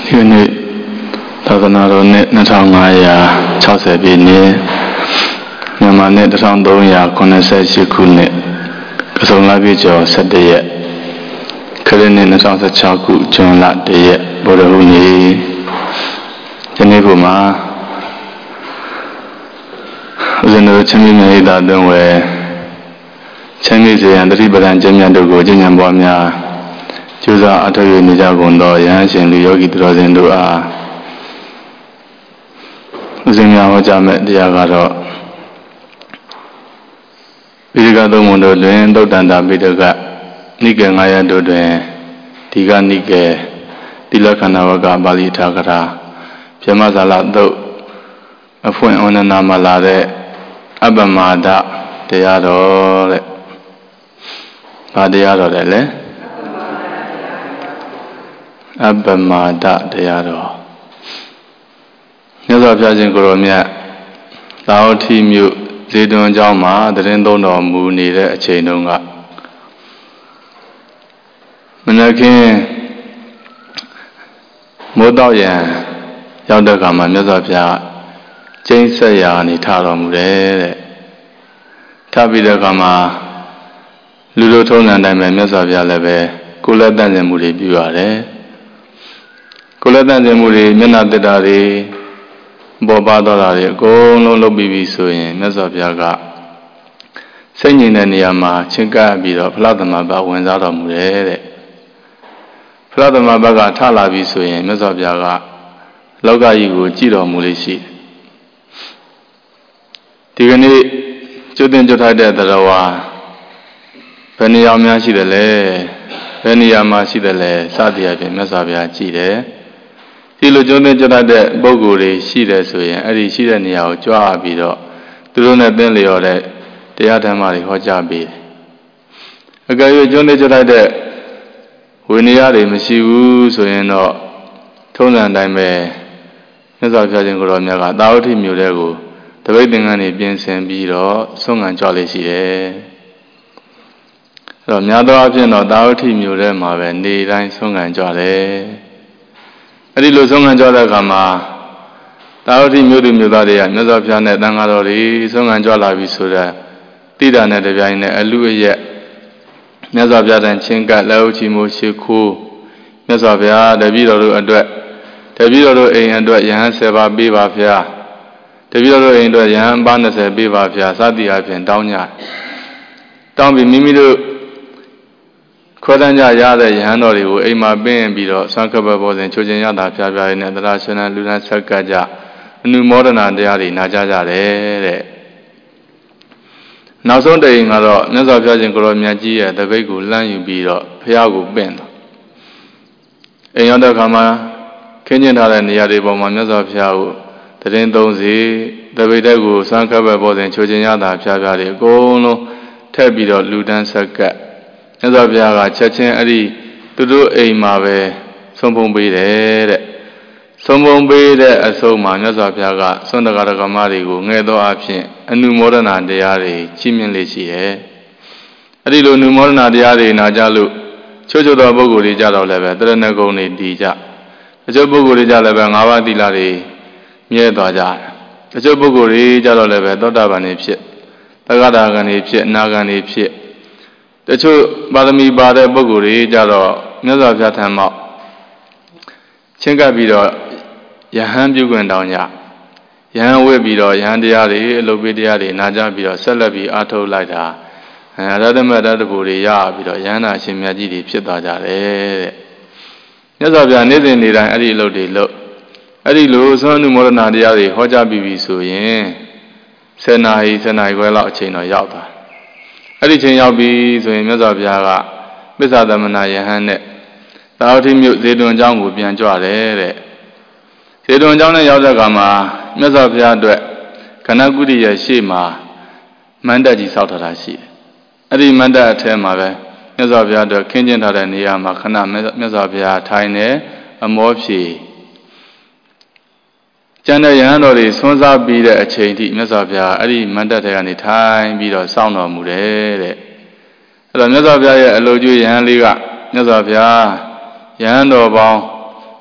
ဒီနေ့သာသနာတော်နှစ်2560ပြည့်နှစ်မြန်မာနှစ်1388ခုနှစ်ကစုံလပြည့်ကျော်17ရက်ခရစ်နှစ်2016ခုဇွန်လ1ရက်ဗုဒ္ဓဟူးနေ့ဒီနေ့ဘုမှာဦးဇင်းတို့ချင်းမြတ်သာသွင်းဝဲချင်းမြတ်စေရန်တတိပဒံကျင့်မြတ်တို့ကိုကျင့်ကြံပွားများကျိုးစားအထောက်ရနေကြကုန်သောယဟန်ရှင်လူယောဂီသူတော်စင်တို့အားဦးဇင်းများဟောကြားမဲ့တရားကတော့ပိဋကသုံးပုံတို့တွင်သုတ်တန္တပိဋကနိကေ9ရပ်တို့တွင်ဒီကနိကေတိလက္ခဏဝကပါဠိထာဂရာပြမဇာလသုတ်အဖွင့်ဩနနာမှာလာတဲ့အပ္ပမာဒတရားတော်တဲ့။ဘာတရားတော်လဲအပ္ပမာဒတရားတော်မြတ်စွာဘုရားရှင်ကိုရောမြတ်သာဝတိမြို့ဇေတွန်ကျောင်းမှာတရင်သုံးတော်မူနေတဲ့အချိန်တုန်းကမနက်ခင်းမိုးတောက်ရန်ရောက်တဲ့အခါမှာမြတ်စွာဘုရားကျိန်းဆက်ရာနေထတော်မူတယ်တဲ့ထပြီးတဲ့အခါမှာလူတို့ထုံးစံတိုင်းပဲမြတ်စွာဘုရားလည်းပဲကိုယ်လက်တန့်စင်မှုတွေပြုရတယ်ကိုယ်လက်တန့်စင်မှုတွေမျက်နှာတက်တာတွေပေါ်ပါတော့တာတွေအကုန်လုံးလုပ်ပြီးပြီဆိုရင်မြတ်စွာဘုရားကစိတ်ငြိမ်တဲ့နေရာမှာချင့်ကပ်ပြီးတော့ဖလားသမဘဝင်စားတော်မူတယ်တဲ့ဖလားသမဘကထလာပြီဆိုရင်မြတ်စွာဘုရားကလောကကြီးကိုကြည်တော်မူလေးရှိဒီကနေ့ကျွတ်တင်ကျွတ်ထိုက်တဲ့တရားဝါဘယ်နေရာများရှိတယ်လဲဘယ်နေရာမှာရှိတယ်လဲစသည်အပြင်မြတ်စွာဘုရားကြည်တယ်ဒီလိုကျွတ်တင်ကျွတ်ထိုက်တဲ့ပုဂ္ဂိုလ်တွေရှိတယ်ဆိုရင်အဲ့ဒီရှိတဲ့နေရာကိုကြွားပြီးတော့သူတို့နဲ့သင်လျော်တဲ့တရားဓမ္မတွေဟောကြားပေးတယ်အကယ်၍ကျွတ်တင်ကျွတ်ထိုက်တဲ့ဝိနည်းတွေမရှိဘူးဆိုရင်တော့ထုံးစံတိုင်းပဲမြတ်စွာဘုရားရှင်ကိုယ်တော်မြတ်ကသာဝတိမြို့ထဲကိုတပိတ်သင်္ကန်းတွေပြင်ဆင်ပြီးတော့ဆုံးခံကြွလေးရှိတယ်အဲ့တော့များသောအားဖြင့်တော့သာဝတိမြို့ထဲမှာပဲနေတိုင်းဆုံးခံကြွတယ်အဲ့ဒီလိုဆုံးခံကြွတဲ့အခါမှာသာဝတိမြို့သူမြို့သားတွေကမြတ်စွာဘုရားနဲ့တန်ဃာတော်တွေဆုံးခံကြွလာပြီဆိုတော့တိတာနဲ့တပြိုင်နဲ့အလူအရက်မြတ်စွာဘုရားတန်ချင်းကလက်ဥချီမိုးရှိခိုးမြတ်စွာဘုရားတပည့်တော်တို့အတွက်တပည့်တော်တို့အိမ်အတွက်ယဟန်10ပါးပေးပါဗျာတပည့်တော်တို့အိမ်အတွက်ယဟန်ပါး20ပေးပါဗျာစသည်အပြင်တောင်းကြတောင်းပြီးမိမိတို့ခွဲတန်းကြရတဲ့ယဟန်တော်တွေကိုအိမ်မှာပင်းပြီးတော့ဆွမ်းကပ်ပေါ်စဉ်ချိုးခြင်းရတာဖျားဖျားရင်းနဲ့သရရှင်လူရန်ဆက်ကကြအနုမောဒနာတရားတွေနာကြကြတယ်တဲ့နောက်ဆုံးတိန်ကတော့မြတ်စွာဘုရားရှင်ကိုရောမြတ်ကြီးရဲ့တပိတ်ကိုလှမ်းယူပြီးတော့ဖျားကိုပင့်တော့အိမ်ရောက်တဲ့အခါမှာခင်းကျင်ထားတဲ့နေရာတွေပေါ်မှာမြတ်စွာဘုရားကိုတရင်သုံးစီတပိတ်တဲ့ကိုဆွမ်းကပ်ပေါ်စဉ်ချိုးခြင်းရတာဖျားဖျားတွေအကုန်လုံးထည့်ပြီးတော့လူတန်းဆက်ကမြတ်စွာဘုရားကချက်ချင်းအဲ့ဒီသူတို့အိမ်မှာပဲဆုံးဖုံးပေးတယ်တဲ့ဆုံးဖုံးပေးတဲ့အဆုံးမှာမြတ်စွာဘုရားကသွန်တကာရကမတွေကိုငဲ့သောအဖြစ်အနုမောဒနာတရားတွေချီးမြှင့်လေးရှိရဲ့အဲ့ဒီလိုအနုမောဒနာတရားတွေနာကြလို့ချို့ချို့သောပုဂ္ဂိုလ်တွေကြတော့လည်းပဲတရဏဂုံတွေတည်ကြတချို့ပုဂ္ဂိုလ်တွေကြလည်းပဲ၅ပါးသီလတွေမြဲသွားကြတယ်တချို့ပုဂ္ဂိုလ်တွေကြတော့လည်းပဲသောတာပန်တွေဖြစ်သဂ္ဂတာဂန်တွေဖြစ်အနာဂန်တွေဖြစ်တချို့ပါရမီပါတဲ့ပုဂ္ဂိုလ်တွေကြတော့မြတ်စွာဘုရားထံမှာချင်းကပ်ပြီးတော့ယဟန်ပြုခွင့်တောင်းကြယဟန်ဝိပြီးတော့ယဟန်တရားတွေအလုပ်ပေးတရားတွေနာကြပြီးတော့ဆက်လက်ပြီးအားထုတ်လိုက်တာရတ္တမတ္တဘူတွေရပြီးတော့ယဟန်နာအရှင်မြတ်ကြီးတွေဖြစ်သွားကြတယ်တဲ့မြတ်စွာဘုရားနေ့စဉ်နေ့တိုင်းအဲ့ဒီအလုပ်တွေလုပ်အဲ့ဒီလိုသွန်အနုမောဒနာတရားတွေဟောကြားပြီးပြီဆိုရင်10နာရီခွဲလောက်အချိန်တော့ရောက်သွားအဲ့ဒီချိန်ရောက်ပြီဆိုရင်မြတ်စွာဘုရားကပစ္ဆသမဏယဟန်နဲ့သာဝတိမြို့ဇေတွန်ကျောင်းကိုပြန်ကြွတယ်တဲ့ဇေတွန်ကျောင်းနဲ့ရောက်တဲ့အခါမှာမြတ်စွာဘုရားအတွက်ခဏကုတိရဲ့ရှေ့မှာမန္တကြီးဆောက်ထားတာရှိတယ်အဲ့ဒီမန္တအထဲမှာပဲမြတ်စွာဘုရားအတွက်ခင်းကျင်းထားတဲ့နေရာမှာခဏမြတ်စွာဘုရားထိုင်နေအမောဖြေကျန်တဲ့ယဟန်တော်တွေဆွမ်းစားပြီးတဲ့အချိန်ထိမြတ်စွာဘုရားအဲ့ဒီမန္တထဲကနေထိုင်ပြီးတော့စောင့်တော်မူတယ်တဲ့အဲ့တော့မြတ်စွာဘုရားရဲ့အလိုကျွေးယဟန်လေးကမြတ်စွာဘုရားယဟန်တော်ပေါင်း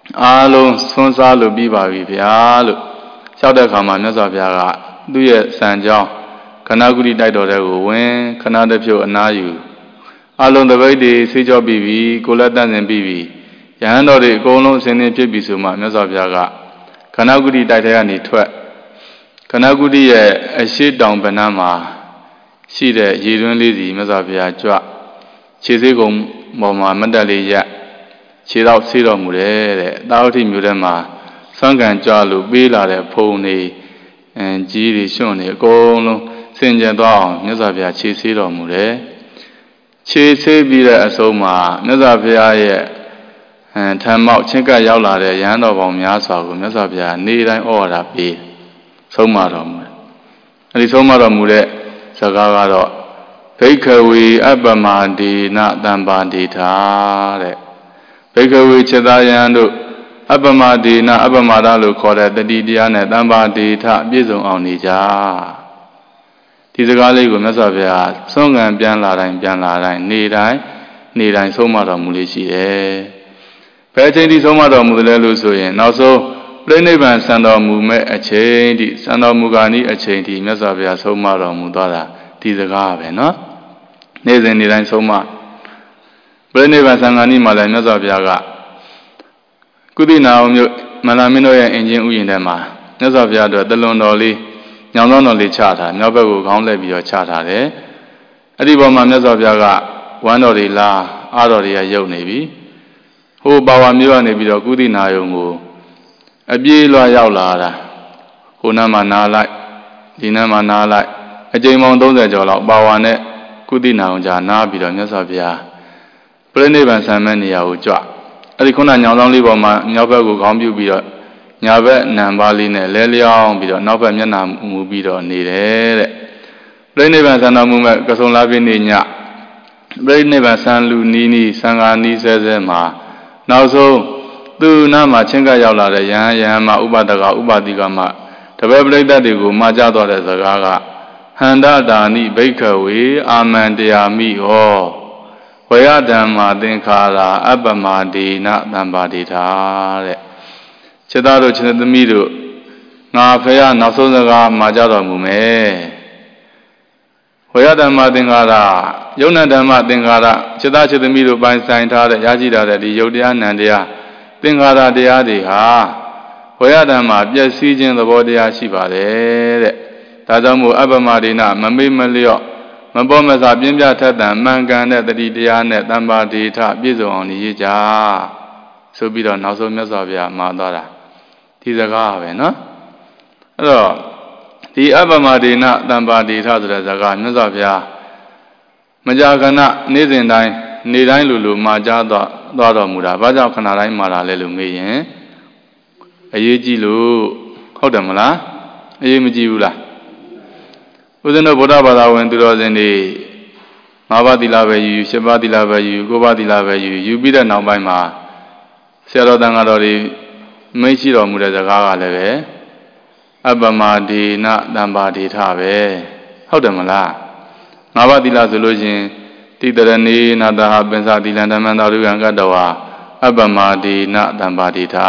အားလုံးဆွန်းစားလို့ပြီးပါပြီဗျာလို့လျှောက်တဲ့အခါမှာမြတ်စွာဘုရားကသူ့ရဲ့စံကြောင်းခဏကုတိတိုက်တော်တဲ့ကိုဝင်ခဏတစ်ဖြုတ်အနာယူအလုံးတပိတ်တွေဆေးကြောပြီးပြီကိုလက်တန့်စင်ပြီးပြီယဟန်တော်တွေအကုန်လုံးအစဉ်သင်ဖြစ်ပြီဆိုမှမြတ်စွာဘုရားကခဏကုတိတိုက်ထဲကနေထွက်ခဏကုတိရဲ့အရှိတောင်ပနန်းမှာရှိတဲ့ရေတွင်းလေးစီမြတ်စွာဘုရားကြွခြေစေးကုံပေါ်မှာမတ်တက်လေးရက်ခြေတော့ဆေးတော်မူတယ်တဲ့တာဝတိမြို့ထဲမှာဆွမ်းခံကြွလို့ပေးလာတဲ့ဖုံနေကြီးတွေရွှွန့်နေအကုန်လုံးစင်ကြယ်သွားအောင်မြတ်စွာဘုရားခြေဆေးတော်မူတယ်ခြေဆေးပြီးတဲ့အဆုံးမှာမြတ်စွာဘုရားရဲ့ထံမောက်ချင်းကပ်ရောက်လာတဲ့ရဟန်းတော်ပေါင်းများစွာကိုမြတ်စွာဘုရားနေ့တိုင်းဩဝါဒပေးဆုံးမတော်မူတယ်အဲဒီဆုံးမတော်မူတဲ့စကားကတော့ဘိက္ခဝေအပ္ပမဒေနတံပါတိထာတဲ့ဘိက္ခဝေခြေသားယဟန်တို့အပ္ပမဒေနအပ္ပမဒလို့ခေါ်တဲ့တတိတရားနဲ့တံပါတိထပြည့်စုံအောင်နေကြဒီစကားလေးကိုမြတ်စွာဘုရားဆုံးခံပြန်လာတိုင်းနေ့တိုင်းဆုံးမတော်မူလေးရှိတယ်ဘယ်အချိန်ဒီဆုံးမတော်မူတယ်လဲလို့ဆိုရင်နောက်ဆုံးပြိဋိဘံစံတော်မူမဲ့အချိန်ဒီစံတော်မူကာနီးအချိန်ဒီမြတ်စွာဘုရားဆုံးမတော်မူသွားတာဒီစကားပဲနော်နေ့စဉ်နေ့တိုင်းဆုံးမပြိဋိဘံစံကာနီးမှာလည်းမြတ်စွာဘုရားကကုသိနာအောင်မြို့မလာမင်းတို့ရဲ့အင်ဂျင်ဥယျာဉ်ထဲမှာမြတ်စွာဘုရားတို့တလွန်တော်လေးညောင်တော်လေးချထားမြောက်ဘက်ကိုခေါင်းလှည့်ပြီးတော့ချထားတယ်အဲ့ဒီပေါ်မှာမြတ်စွာဘုရားကဝမ်းတော်တွေလားအားတော်တွေကယုတ်နေပြီဟိုပါဝါမြို့ကနေပြီးတော့ကုသိနာယုံကိုအပြေးလွှာရောက်လာတာဟိုနားမှာနားလိုက်ဒီနားမှာနားလိုက်အကြိမ်ပေါင်း30ကျော်လောက်ပါဝါနဲ့ကုသိနာယုံကြာနားပြီးတော့မြတ်စွာဘုရားပြိဋိဘံဆံမဲ့နေရာကိုကြွအဲ့ဒီခုနညောင်ဆောင်လေးပေါ်မှာမြောက်ဘက်ကိုခေါင်းပြုပြီးတော့ညာဘက်နံပါးလေးနဲ့လဲလျောင်းပြီးတော့နောက်ဘက်မျက်နှာမူပြီးတော့နေတယ်တဲ့ပြိဋိဘံဆံတော်မူမဲ့ကဆုံလာပြည့်နေ့ညပြိဋိဘံဆံလူနီးနီးဆံဃာနီးဆဲဆဲမှာနောက်ဆုံးသူနာမှာချင်းကရောက်လာတဲ့ယဟန်မှာဥပဒကဥပါတိကမှာတပည့်ပရိသတ်တွေကိုမှာကြားတော်တဲ့စကားကဟန္တတာနိဘိက္ခဝေအာမန္တယာမိဟောဝေယဓမ္မာသင်္ခါရာအပ္ပမဒေနတံပါတိထာတဲ့ခြေသားတို့ခြေသမီးတို့ငါဖေရနောက်ဆုံးစကားမှာကြားတော်မူမယ်ဝေယဓမ္မာသင်္ခါရယုံနာဓမ္မသင်္ခါရခြေသားခြေသမီးတို့ပိုင်ဆိုင်ထားတဲ့ရရှိထားတဲ့ဒီယုတ်တရားနံတရားသင်္ခါရတရားတွေဟာဝေယဓမ္မာပျက်စီးခြင်းသဘောတရားရှိပါတယ်တဲ့ဒါကြောင့်မို့အပ္ပမဒေနမမေ့မလျော့မပေါ်မစားပြင်းပြထက်သန်မှန်ကန်တဲ့တတိတရားနဲ့တမ္ပါဒေထပြည့်စုံအောင်နေကြဆိုပြီးတော့နောက်ဆုံးမြတ်စွာဘုရားမှာသွားတာဒီစကားပဲနော်အဲ့တော့ဒီအပ္ပမဒေနတမ္ပါဒေထဆိုတဲ့စကားမြတ်စွာဘုရားမကြာခဏနေ့စဉ်တိုင်းနေ့တိုင်းလိုမှာကြားသွားတော်မူတာဘာကြောင့်ခဏတိုင်းမှာလာလဲလို့မေးရင်အရေးကြီးလို့ဟုတ်တယ်မလားအရေးမကြီးဘူးလားဦးဇင်းတို့ဗုဒ္ဓဘာသာဝင်သူတော်စင်တွေ၅ပါးသီလပဲယူ၈ပါးသီလပဲယူ၉ပါးသီလပဲယူပြီးတဲ့နောက်ပိုင်းမှာဆရာတော်တန်ဃာတော်တွေမိတ်ရှိတော်မူတဲ့စကားကလည်းပဲအပ္ပမဒေနတံပါတိထပဲဟုတ်တယ်မလား၅ပါးသီလဆိုလို့ချင်းတိတရဏေနာတဟပင်္စသီလံဓမ္မံသာရုကံကတ္တဝါအပ္ပမဒေနတံပါတိထ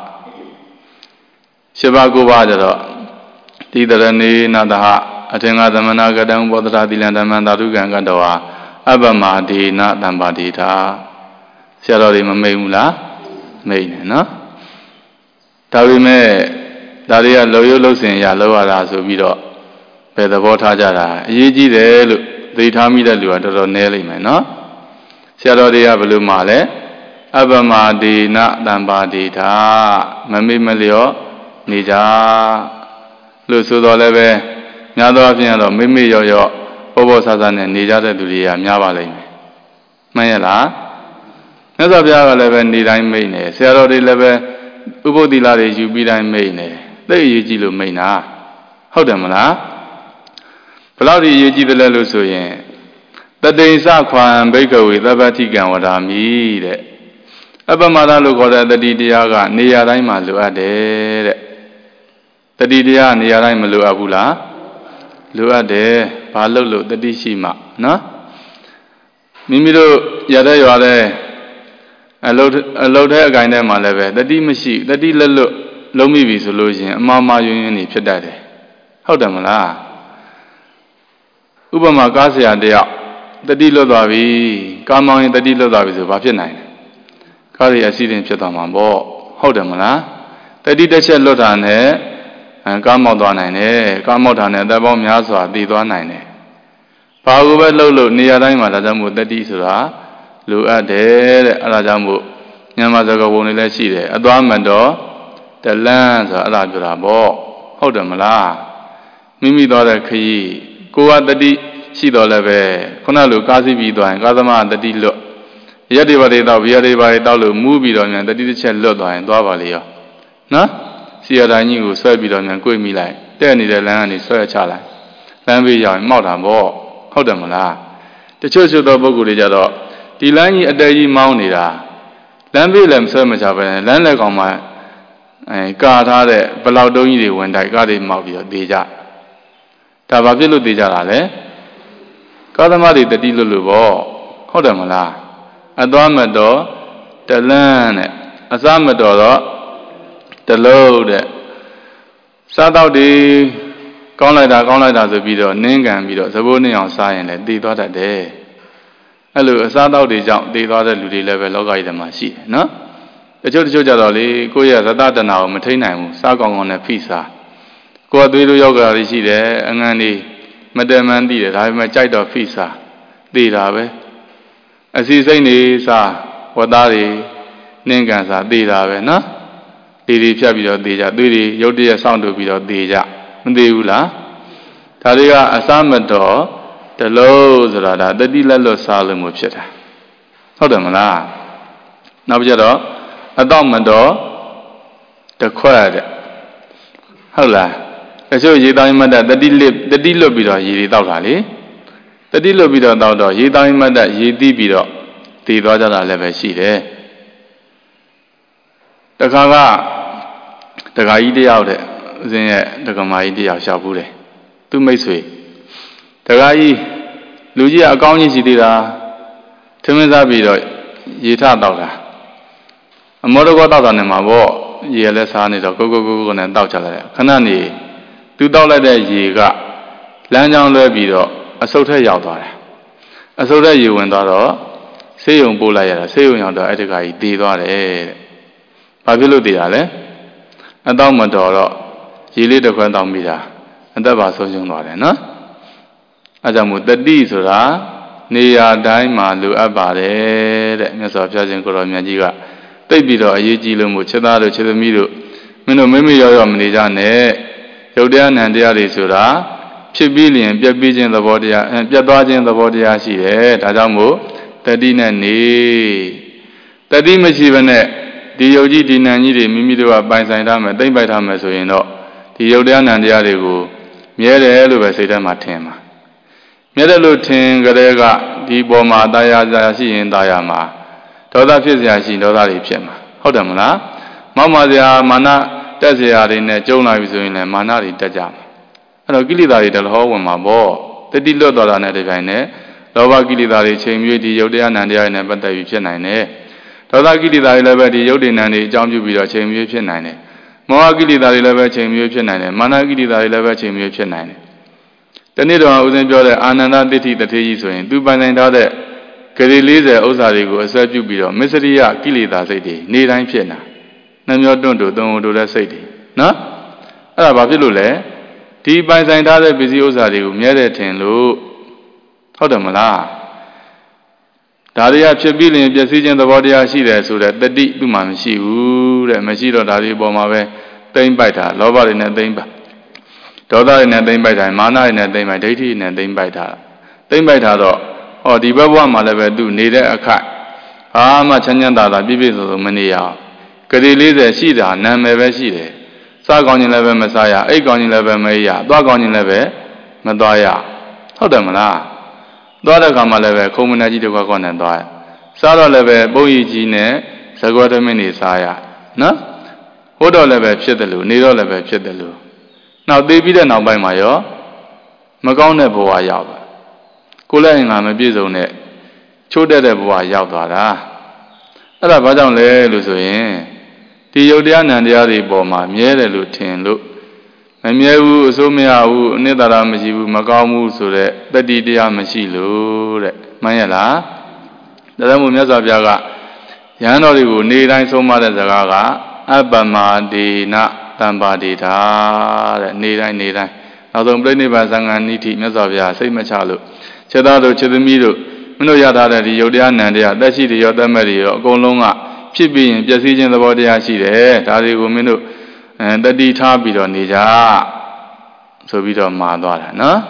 ၈ပါး၉ပါးကြတော့တိတရဏေနာတဟအထင်ကသမဏကတံဘောဓရာသီလံဓမ္မံသာရုကံကတ္တဝါအပ္ပမဒေနတံပါတိထဆရာတော်တွေမမိတ်ဘူးလားမိတ်နေနော်ဒါပေမဲ့ဒါတွေကလုံရုပ်လုံစင်ရလောက်ရတာဆိုပြီးတော့ဘယ်သဘောထားကြတာအရေးကြီးတယ်လို့သိထားမိတဲ့လူကတော်တော်နည်းလိမ့်မယ်နော်ဆရာတော်တွေကဘယ်လိုမှလဲအပ္ပမဒေနတံပါတိထမမေ့မလျော့နေကြလို့ဆိုတော့လည်းပဲများသောအားဖြင့်တော့မေ့မေ့လျော့လျော့ပေါ်ပေါ်ဆဆနဲ့နေကြတဲ့သူတွေကများပါလိမ့်မယ်မှန်ရဲ့လားမြတ်စွာဘုရားကလည်းပဲနေတိုင်းမိတ်နေဆရာတော်တွေလည်းပဲဥပုသ္တိလတွေယူပြီးတိုင်းမိတ်နေသိအရေးကြီးလို့မိတ်တာဟုတ်တယ်မလားဘယ်လောက်ဒီအရေးကြီးတယ်လဲလို့ဆိုရင်တတိယခွာဘိက္ခဝေသဗ္ဗတိကံဝဒာမိတဲ့အပ္ပမဒလို့ခေါ်တဲ့တတိတရားကနေရာတိုင်းမှာလိုအပ်တယ်တဲ့တတိတရားနေရာတိုင်းမလိုအပ်ဘူးလားလိုအပ်တယ်ဘာလို့တတိရှိမှနော်မိမိတို့ရတဲ့ရွာတဲ့အလုပ်တဲ့အကိုင်းထဲမှာလည်းပဲတတိမရှိတတိလက်လွတ်လုံးမိပြီဆိုလို့ရှိရင်အမှားမှားယွင်းယွင်းနေဖြစ်တတ်တယ်ဟုတ်တယ်မလားဥပမာကားဆရာတယောက်တတိလွတ်သွားပြီကားမောင်းရင်တတိလွတ်သွားပြီဆိုဘာဖြစ်နိုင်လဲကားတွေအစီအစဉ်ဖြစ်သွားမှာပေါ့ဟုတ်တယ်မလားတတိတစ်ချက်လွတ်တာနဲ့ကားမောက်သွားနိုင်တယ်ကားမောက်တာနဲ့အသက်ပေါင်းများစွာတည်သွားနိုင်တယ်ဘာကိုပဲလှုပ်လို့နေရာတိုင်းမှာဒါကြောင့်မို့တတိဆိုတာလိုအပ်တယ်တဲ့အဲ့ဒါကြောင့်မို့မြန်မာစကားပုံတွေလည်းရှိတယ်အသွားမတော်တလန်းဆိုတာအဲ့ဒါပြောတာပေါ့ဟုတ်တယ်မလားမိမိသွားတဲ့ခရီးကိုကတတိရှိတော်လည်းပဲခုနလိုကားစီးပြီးသွားရင်ကားသမားတတိလွတ်ရက်တွေပါတွေတော့ဘီယာတွေပါတွေတောက်လို့မူးပြီးတော့မြန်တတိတစ်ချက်လွတ်သွားရင်သွားပါလေရောနော်စီရတိုင်းကြီးကိုဆွဲပြီးတော့မြန်ကိုယ်မိလိုက်တဲ့နေတဲ့လမ်းကနေဆွဲချလိုက်လမ်းဘေးရောက်ရင်မောက်တာပေါ့ဟုတ်တယ်မလားတချို့သောပုဂ္ဂိုလ်တွေကြတော့ဒီလမ်းကြီးအတဲကြီးမောင်းနေတာလမ်းဘေးလည်းမဆွဲမချပဲလမ်းလက်ကောင်မှာကာထားတဲ့ဘလောက်တုံးကြီးတွေဝင်တိုက်ကားတွေမောက်ပြီးတော့သေးကြဒါဘာဖြစ်လို့သေးကြတာလဲကာသမားတွေတတိလွတ်လို့ပေါ့ဟုတ်တယ်မလားအသွားမတော်တလန်းနဲ့အစားမတော်တော့တလုံးတဲ့စားတော့ဒီကောင်းလိုက်တာဆိုပြီးတော့နင်းကန်ပြီးတော့သဘိုးနှင်းအောင်စားရင်လည်းတည်သွားတတ်တယ်အဲ့လိုအစားတော့တွေကြောင့်တည်သွားတဲ့လူတွေလည်းပဲလောကကြီးထဲမှာရှိတယ်နော်တချို့ကြတော့လေကိုယ့်ရဲ့သတ္တတနာကိုမထိန်နိုင်ဘူးစားကောင်းနဲ့ဖိစားကိုယ်အသွေးတို့ယောဂါတွေရှိတယ်အငန်းတွေမတမန်သိတယ်ဒါပေမဲ့ကြိုက်တော့ဖိစားသိတာပဲအစီစိတ်နေစားဝတ်သားတွေနင်းကန်စားသိတာပဲနော်ဒီဖြတ်ပြီးတော့သိကြသွေးတွေရုတ်တရက်စောင့်တူပြီးတော့သိကြမသိဘူးလားဒါတွေကအစမတော်တလို့ဆိုတာဒါတတိလက်လွတ်စားလို့မျိုးဖြစ်တာဟုတ်တယ်မလားနောက်ကြတော့အတော့မတော်တခွက်တဲ့ဟုတ်လားတချို့ရေတောင်းမတ်တတိလွတ်ပြီးတော့ရေတွေတောက်တာလေတတိလွတ်ပြီးတော့တောက်တော့ရေတောင်းမတ်တရေတီးပြီးတော့တည်သွားကြတာလည်းပဲရှိတယ်တခါကတခါကြီးတယောက်တဲ့ဦးဇင်းရဲ့တက္ကမကြီးတယောက်လျှောက်ဘူးတယ်သူမိတ်ဆွေတခါကြီးလူကြီးကအကောင်းကြီးရှိသေးတာထမင်းစားပြီးတော့ရေထတောက်တာအမောတကောတောက်တာနဲ့မှာပေါ့ရေလည်းစားနေတော့ကိုနဲ့တောက်ချလိုက်တယ်ခဏနေသူတောက်လိုက်တဲ့ရေကလမ်းကြောင်းလွဲပြီးတော့အဆုတ်ထက်ရောက်သွားတယ်အဆုတ်ထက်ရေဝင်သွားတော့ဆေးရုံပို့လိုက်ရတာဆေးရုံရောက်တော့အဲ့ဒီကကြီးတည်သွားတယ်တဲ့ဘာဖြစ်လို့တည်တာလဲအတော့မတော်တော့ရေလေးတစ်ခွက်တောက်မိတာအသက်ပါဆုံးရှုံးသွားတယ်နော်အဲကြောင့်မို့တတိဆိုတာနေရာတိုင်းမှာလိုအပ်ပါတယ်တဲ့မြတ်စွာဘုရားရှင်ကိုရောမြတ်ကြီးကတိတ်ပြီးတော့အရေးကြီးလို့မို့ချက်သားတို့ချက်သမီးတို့မင်းတို့မိရောမနေကြနဲ့ရုပ်တရားနံတရားတွေဆိုတာဖြစ်ပြီးလျင်ပြတ်ပြီးခြင်းသဘောတရားပြတ်သွားခြင်းသဘောတရားရှိတယ်ဒါကြောင့်မို့တတိနဲ့နေတတိမရှိဘဲနဲ့ဒီယုတ်ကြီးဒီနံကြီးတွေမိမိတို့ကပိုင်ဆိုင်ထားမယ်တိမ့်ပိုက်ထားမယ်ဆိုရင်တော့ဒီယုတ်တရားနံတရားတွေကိုမြဲတယ်လို့ပဲစိတ်ထဲမှာထင်ပါမြဲတယ်လို့ထင်ကြတဲ့ကဒီပေါ်မှာတရားစရာရှိရင်တရားမှာဒေါသဖြစ်စရာရှိဒေါသတွေဖြစ်မှာဟုတ်တယ်မလားမောက်မာစရာမာနတက်စရာတွေနဲ့ကြုံလာပြီဆိုရင်လည်းမာနတွေတက်ကြမှာအဲ့တော့ကိလေသာတွေတလဟောဝင်မှာပေါ့တတိလွတ်သွားတာနဲ့တပြိုင်နက်လောဘကိလေသာတွေချိန်မြွေးဒီယုတ်တရားနံတရားတွေနဲ့ပတ်သက်ပြီးဖြစ်နိုင်တယ်ဒေါသကိလေသာတွေလည်းပဲဒီယုတ်တိနံတွေအကြောင်းပြုပြီးတော့ချိန်မြွေးဖြစ်နိုင်တယ်မောဟကိလေသာတွေလည်းပဲချိန်မြွေးဖြစ်နိုင်တယ်မာနကိလေသာတွေလည်းပဲချိန်မြွေးဖြစ်နိုင်တယ်တနေ့တော့ဦးဇင်းပြောတဲ့အာနန္ဒတိဋ္ဌိတထေကြီးဆိုရင်သူပိုင်ဆိုင်ထားတဲ့ဂရေ40ဥစ္စာတွေကိုအစွဲပြုပြီးတော့မစ္စရိယကိလေသာစိတ်တွေနေတိုင်းဖြစ်နေတာနှမျောတွန့်တို့သုံးတို့တဲ့စိတ်တွေနော်အဲ့ဒါဘာဖြစ်လို့လဲဒီပိုင်ဆိုင်ထားတဲ့ပစ္စည်းဥစ္စာတွေကိုမြဲတဲ့ထင်လို့ဟုတ်တယ်မလားဒါတွေကဖြစ်ပြီးလျင်ပျက်စီးခြင်းသဘောတရားရှိတယ်ဆိုတဲ့တတိသူ့မှာမရှိဘူးတဲ့မရှိတော့ဒါတွေပေါ်မှာပဲတိမ့်ပိုက်တာလောဘတွေနဲ့တိမ့်ပိုက်ဒေါသတွေနဲ့တိမ့်ပိုက်တာမာနတွေနဲ့တိမ့်ပိုက်ဒိဋ္ဌိတွေနဲ့တိမ့်ပိုက်တာတိမ့်ပိုက်တာတော့ဟောဒီဘက်ဘဝမှာလည်းပဲသူနေတဲ့အခိုက်ဘာမှချမ်းချမ်းသာသာပြည့်ပြည့်စုံစုံမနေရအောင်ဂရေ40ရှိတာနာမည်ပဲရှိတယ်စားကောင်းခြင်းလည်းပဲမစားရအိတ်ကောင်းခြင်းလည်းပဲမအိပ်ရသွားကောင်းခြင်းလည်းပဲမသွားရဟုတ်တယ်မလားသွားတဲ့ခါမှလည်းပဲခုံမနာကြီးတစ်ခွက်ခွက်နဲ့သွားရစားတော့လည်းပဲပုံရည်ကြီးနဲ့ဇကွဲသမင်းနေစားရနော်ဟိုတော့လည်းပဲဖြစ်တယ်လို့နေတော့လည်းပဲဖြစ်တယ်လို့နောက်သိပြီးတဲ့နောက်ပိုင်းမှာရောမကောင်းတဲ့ဘဝရောက်သွားကိုယ်လည်းငါမပြည့်စုံတဲ့ချိုးတဲ့ဘဝရောက်သွားတာအဲ့ဒါဘာကြောင့်လဲလို့ဆိုရင်ဒီယုတ်တရားနံတရားတွေပေါ်မှာမြဲတယ်လို့ထင်လို့မမြဲဘူးအစိုးမရဘူးအနှစ်သာရမရှိဘူးမကောင်းဘူးဆိုတဲ့တတိတရားမရှိလို့တဲ့မှန်ရလားဒါကြောင့်မို့မြတ်စွာဘုရားကယဟန်တော်တွေကိုနေတိုင်းဆုံးမတဲ့စကားကအပ္ပမဒေနတမ္ပါဒေတာတဲ့နေတိုင်းနောက်ဆုံးပြိဋိဘသံဃာနိတိမြတ်စွာဘုရားစိတ်မချလို့ခြေသားတို့ခြေသမီးတို့မင်းတို့ရထားတဲ့ဒီယုတ်တရားနံတရားတက်ရှိတွေရောတက်မဲ့တွေရောအကုန်လုံးကဖြစ်ပြီးရင်ပျက်စီးခြင်းသဘောတရားရှိတယ်ဒါတွေကိုမင်းတို့တတိထားပြီးတော့နေကြဆိုပြီးတော့မှာသွားတာနော်